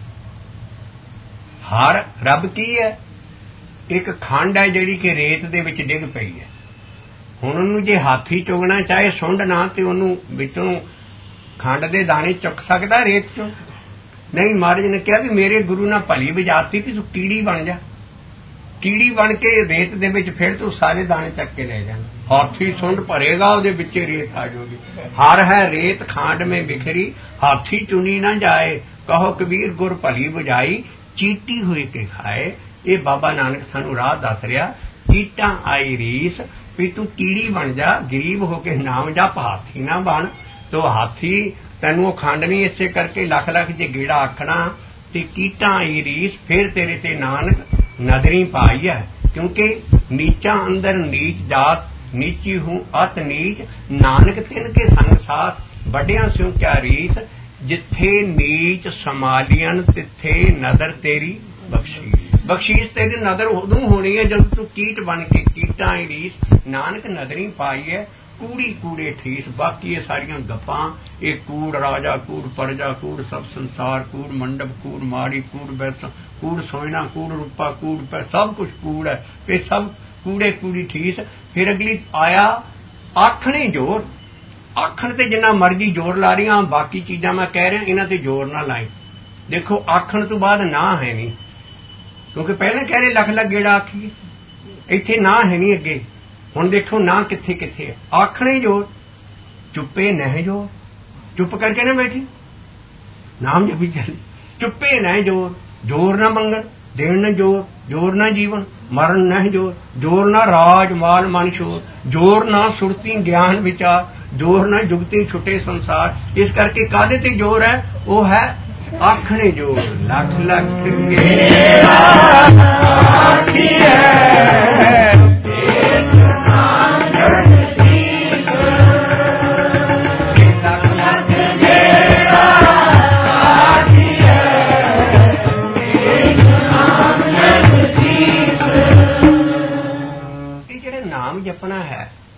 ਹਰ ਰੱਬ ਕੀ ਹੈ? ਇੱਕ ਖੰਡ ਹੈ ਜਿਹੜੀ ਕਿ ਰੇਤ ਦੇ ਵਿੱਚ ਡਿੱਗ ਪਈ ਹੈ। ਹੁਣ ਉਹਨੂੰ ਜੇ ਹਾਥੀ ਚੁਗਣਾ ਚਾਹੇ ਸੁੰਡ ਨਾ, ਤੇ ਉਹਨੂੰ ਵਿੱਚੋਂ ਖੰਡ ਦੇ ਦਾਣੇ ਚੁੱਕ ਸਕਦਾ ਰੇਤ ਚੋਂ? ਨਹੀਂ। ਮਹਾਰਾਜ ਨੇ ਕਿਹਾ ਵੀ ਮੇਰੇ ਗੁਰੂ ਨਾਲ ਭਲੀ ਬਜਾਤੀ ਵੀ ਤੂੰ ਕੀੜੀ ਬਣ ਜਾ। ਕੀੜੀ ਬਣ ਕੇ ਰੇਤ ਦੇ ਵਿੱਚ ਫਿਰ ਤੂੰ ਸਾਰੇ ਦਾਣੇ ਚੱਕ ਕੇ ਲੈ ਜਾਣਾ। ਹਾਥੀ ਸੁੰਡ ਭਰੇਗਾ, ਉਹਦੇ ਵਿੱਚ ਰੇਤ ਆ ਜਾਊਗੀ। ਹਰ ਹੈ ਰੇਤ ਖਾਂਡ ਮੇਂ ਬਿਖਰੀ, ਹਾਥੀ ਚੁਣੀ ਨਾ ਜਾਏ। ਕਹੋ ਕਬੀਰ ਗੁਰ ਭਲੀ ਬੁਝਾਈ, ਚੀਟੀ ਹੋਈ ਕੇ ਖਾਏ। ਇਹ ਬਾਬਾ ਨਾਨਕ ਸਾਨੂੰ ਰਾਹ ਦੱਸ ਰਿਹਾ। ਚੀਟਾਂ ਆਈ ਰੀਸ ਵੀ ਤੂੰ ਕੀੜੀ ਬਣ ਜਾ, ਗਰੀਬ ਹੋ ਕੇ ਨਾਮ ਜਪ, ਹਾਥੀ ਨਾ ਬਣ। ਤੋ ਹਾਥੀ ਤੈਨੂੰ ਉਹ ਖੰਡ ਨਹੀਂ, ਇਸੇ ਕਰਕੇ ਲੱਖ ਲੱਖ ਜੇ ਗੇੜਾ ਆਖਣਾ ਤੇ ਕੀਟਾਂ ਆਈ ਰੀਸ। ਫਿਰ ਤੇਰੇ ਤੇ ਨਾਨਕ ਨਦਰੀ ਪਾਈ ਹੈ। ਕਿਉਂਕਿ ਨੀਚਾਂ ਅੰਦਰ ਨੀਚ ਜਾਤ, ਨੀਚੀ ਹੂੰ ਅਤ ਨੀਚ। ਨਾਨਕ ਤਿਨ ਕੇ ਸੰਗ ਸਾਥ, ਵੱਡਿਆਂ ਸਿਉ ਕਿਆ ਰੀਸ। ਜਿੱਥੇ ਨੀਚ ਸਮਾਲੀਆਂ ਤਿੱਥੇ ਨਦਰ ਤੇਰੀ ਬਖਸ਼ੀਸ਼। ਬਖਸ਼ੀਸ਼ ਤੇਰੀ ਨਦਰ ਉਦੋਂ ਹੋਣੀ ਹੈ ਜਦੋਂ ਤੂੰ ਕੀਟ ਬਣ ਕੇ ਕੀਟਾਂ ਹੀ ਰੀਸ। ਨਾਨਕ ਨਦਰੀ ਪਾਈ ਹੈ ਕੂੜੀ ਕੂੜੇ ਠੀਸ। ਬਾਕੀ ਇਹ ਸਾਰੀਆਂ ਗੱਪਾਂ, ਇਹ ਕੂੜ ਰਾਜਾ, ਕੂੜ ਪਰਜਾ, ਕੂੜ ਸਭ ਸੰਸਾਰ, ਕੂੜ ਮੰਡਪ, ਕੂੜ ਮਾੜੀ, ਕੂੜ ਬੈਠ, ਕੂੜ ਸੋਇਣਾ, ਕੂੜ ਰੂਪਾ, ਕੂੜ ਪੈ, ਸਭ ਕੁਛ ਕੂੜ ਹੈ। ਇਹ ਸਭ ਕੂੜੇ ਕੂੜੀ ਠੀਸ। ਫਿਰ ਅਗਲੀ ਆਇਆ ਆਖਣੇ ਜ਼ੋਰ। ਆਖਣ ਤੇ ਜਿੰਨਾ ਮਰਜ਼ੀ ਜ਼ੋਰ ਲਾ ਰਹੀਆਂ, ਬਾਕੀ ਚੀਜ਼ਾਂ ਮੈਂ ਕਹਿ ਰਿਹਾ ਇਹਨਾਂ ਤੇ ਜ਼ੋਰ ਨਾ ਲਾਈ। ਦੇਖੋ ਆਖਣ ਤੋਂ ਬਾਅਦ ਨਾ ਹੈ ਨਹੀਂ, ਕਿਉਂਕਿ ਪਹਿਲਾਂ ਕਹਿ ਰਹੇ ਲੱਖ ਲੱਖ ਗੇੜਾ ਆਖੀਏ, ਇੱਥੇ ਨਾ ਹੈ ਨਹੀਂ ਅੱਗੇ। ਹੁਣ ਦੇਖੋ ਨਾ ਕਿੱਥੇ ਕਿੱਥੇ ਹੈ। ਆਖਣੇ ਜ਼ੋਰ, ਚੁੱਪੇ ਨਹਿ ਜ਼ੋਰ। ਚੁੱਪ ਕਰਕੇ ਨਾ ਬੈਠੀ, ਨਾਮ ਜਪੀ ਚੱਲ। ਚੁੱਪੇ ਨਹਿ ਜ਼ੋਰ, ਜ਼ੋਰ ਨਾ ਮੰਗਣ ਦੇਣ ਨਾ ਜ਼ੋਰ, ਜ਼ੋਰ ਨਾ ਜੀਵਨ ਮਰਨ ਨਹਿ ਜ਼ੋਰ, ਜ਼ੋਰ ਨਾ ਰਾਜ ਮਾਲ ਮਨ ਸ਼ੋਰ, ਜ਼ੋਰ ਨਾ ਸੁਰਤੀ ਗਿਆਨ ਵਿਚਾਰ, ਜ਼ੋਰ ਨਾ ਜੁਗਤੀ ਛੁੱਟੇ ਸੰਸਾਰ। ਇਸ ਕਰਕੇ ਕਾਹਦੇ ਤੇ ਜ਼ੋਰ ਹੈ? ਉਹ ਹੈ आखने जो लख लख गेरा आखिए जपना है।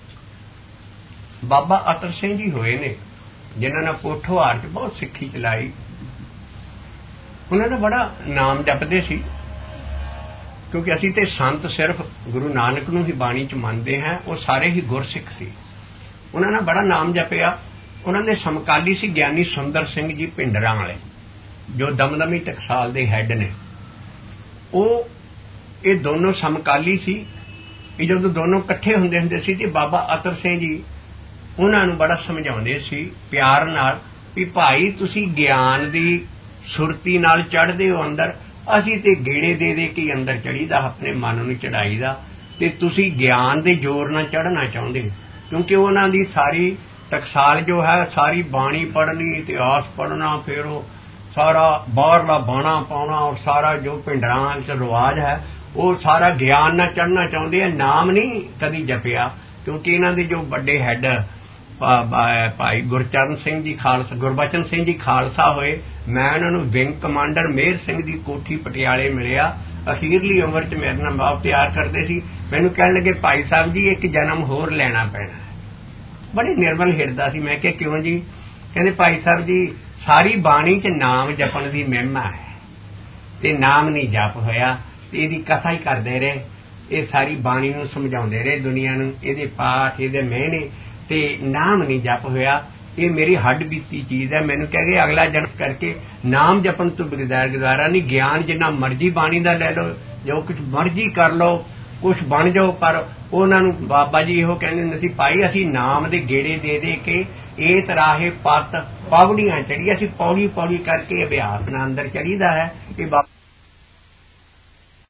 बाबा अतर सिंह जी होए ने जिन्होंने पोठोहार च बहुत सिक्खी चलाई। उन्होंने बड़ा नाम जपते सी क्योंकि असी ते संत सिर्फ गुरु नानक नूं ही बाणी च मनते हैं, वो सारे ही गुरसिख सी। उन्होंने बड़ा नाम जपिया। उन्होंने समकाली सी ज्ञानी सुंदर सिंह जी भिंडरां वाले जो दमदमी टकसाल दे हैड ने। वो ये दोनों समकाली सी। ਜਦੋਂ ਦੋਨੋਂ ਇਕੱਠੇ ਹੁੰਦੇ ਸੀ ਤੇ ਬਾਬਾ ਅਤਰ ਸਿੰਘ ਜੀ ਉਹਨਾਂ ਨੂੰ ਬੜਾ ਸਮਝਾਉਂਦੇ ਸੀ ਪਿਆਰ ਨਾਲ ਵੀ ਭਾਈ ਤੁਸੀਂ ਗਿਆਨ ਦੀ ਸੁਰਤੀ ਨਾਲ ਚੜ੍ਹਦੇ ਹੋ ਅੰਦਰ, ਅਸੀਂ ਤੇ ਗੇੜੇ ਦੇ ਦੇ ਕੇ ਅੰਦਰ ਚੜੀਦਾ, ਆਪਣੇ ਮਨ ਨੂੰ ਚੜਾਈਦਾ, ਤੇ ਤੁਸੀਂ ਗਿਆਨ ਦੇ ਜ਼ੋਰ ਨਾਲ ਚੜ੍ਹਨਾ ਚਾਹੁੰਦੇ ਕਿਉਂਕਿ ਉਹਨਾਂ ਦੀ ਸਾਰੀ ਟਕਸਾਲ ਜੋ ਹੈ ਸਾਰੀ ਬਾਣੀ ਪੜ੍ਹਨੀ, ਇਤਿਹਾਸ ਪੜ੍ਹਨਾ, ਫਿਰ ਉਹ ਸਾਰਾ ਬਾਹਰਲਾ ਬਾਣਾ ਪਾਉਣਾ ਔਰ ਸਾਰਾ ਜੋ ਭਿੰਡਰਾਂ 'ਚ ਰਿਵਾਜ ਹੈ ਉਹ ਸਾਰਾ ਗਿਆਨ ਨਾਲ ਚੜ੍ਹਨਾ ਚਾਹੁੰਦੇ ਆ। ਨਾਮ ਨਹੀਂ ਕਦੀ ਜਪਿਆ ਕਿਉਂਕਿ ਇਹਨਾਂ ਦੇ ਜੋ ਵੱਡੇ ਹੈੱਡ ਭਾਈ ਗੁਰਚਰਨ ਸਿੰਘ ਜੀ ਖਾਲਸਾ, ਗੁਰਬਚਨ ਸਿੰਘ ਜੀ ਖਾਲਸਾ ਹੋਏ। ਮੈਂ ਉਹਨਾਂ ਨੂੰ ਵਿੰਗ ਕਮਾਂਡਰ ਮੇਹਰ ਸਿੰਘ ਦੀ ਕੋਠੀ ਪਟਿਆਲੇ ਮਿਲਿਆ। ਅਖੀਰਲੀ ਉਮਰ 'ਚ ਮੇਰੇ ਨਾਲ ਬਹੁਤ ਪਿਆਰ ਕਰਦੇ ਸੀ। ਮੈਨੂੰ ਕਹਿਣ ਲੱਗੇ ਭਾਈ ਸਾਹਿਬ ਜੀ ਇੱਕ ਜਨਮ ਹੋਰ ਲੈਣਾ ਪੈਣਾ। ਬੜੇ ਨਿਰਮਲ ਹਿਰਦਾ ਸੀ। ਮੈਂ ਕਿਹਾ ਕਿਉਂ ਜੀ? ਕਹਿੰਦੇ ਭਾਈ ਸਾਹਿਬ ਜੀ ਸਾਰੀ ਬਾਣੀ 'ਚ ਨਾਮ ਜਪਣ ਦੀ ਮਹਿਮਾ ਹੈ ਤੇ ਨਾਮ ਨਹੀਂ ਜਪ ਹੋਇਆ। ਇਹਦੀ ਕਥਾ ਹੀ ਕਰਦੇ ਰਹੇ, ਇਹ ਸਾਰੀ ਬਾਣੀ ਨੂੰ ਸਮਝਾਉਂਦੇ ਰਹੇ ਦੁਨੀਆ ਨੂੰ, ਇਹਦੇ ਪਾਠ, ਇਹਦੇ ਮਹਿਨੇ, ਤੇ ਨਾਮ ਨਹੀਂ ਜਪ ਹੋਇਆ। ਇਹ ਮੇਰੀ ਹੱਡ ਬੀਤੀ ਚੀਜ਼ ਹੈ। ਮੈਨੂੰ ਕਹਿ ਗਏ ਅਗਲਾ ਜਨਮ ਕਰਕੇ ਨਾਮ ਜਪਣ ਤੋਂ ਬਗੈਰ ਗੁਜ਼ਾਰਾ ਨਹੀਂ। ਗਿਆਨ ਜਿੰਨਾ ਮਰਜ਼ੀ ਬਾਣੀ ਦਾ ਲੈ ਲਓ, ਜੋ ਕੁਛ ਮਰਜ਼ੀ ਕਰ ਲਓ, ਕੁਛ ਬਣ ਜਾਓ, ਪਰ ਉਹਨਾਂ ਨੂੰ ਬਾਬਾ ਜੀ ਇਹੋ ਕਹਿੰਦੇ ਹੁੰਦੇ ਸੀ ਭਾਈ ਅਸੀਂ ਨਾਮ ਦੇ ਗੇੜੇ ਦੇ ਦੇ ਕੇ ਇਹ ਤਰਾਹੇ ਪੱਤ ਪੌੜੀਆਂ ਚੜ੍ਹੀ, ਅਸੀਂ ਪੌੜੀ ਪੌੜੀ ਕਰਕੇ ਅਭਿਆਸ ਨਾਲ ਅੰਦਰ ਚੜ੍ਹੀਦਾ ਹੈ। ਇਹ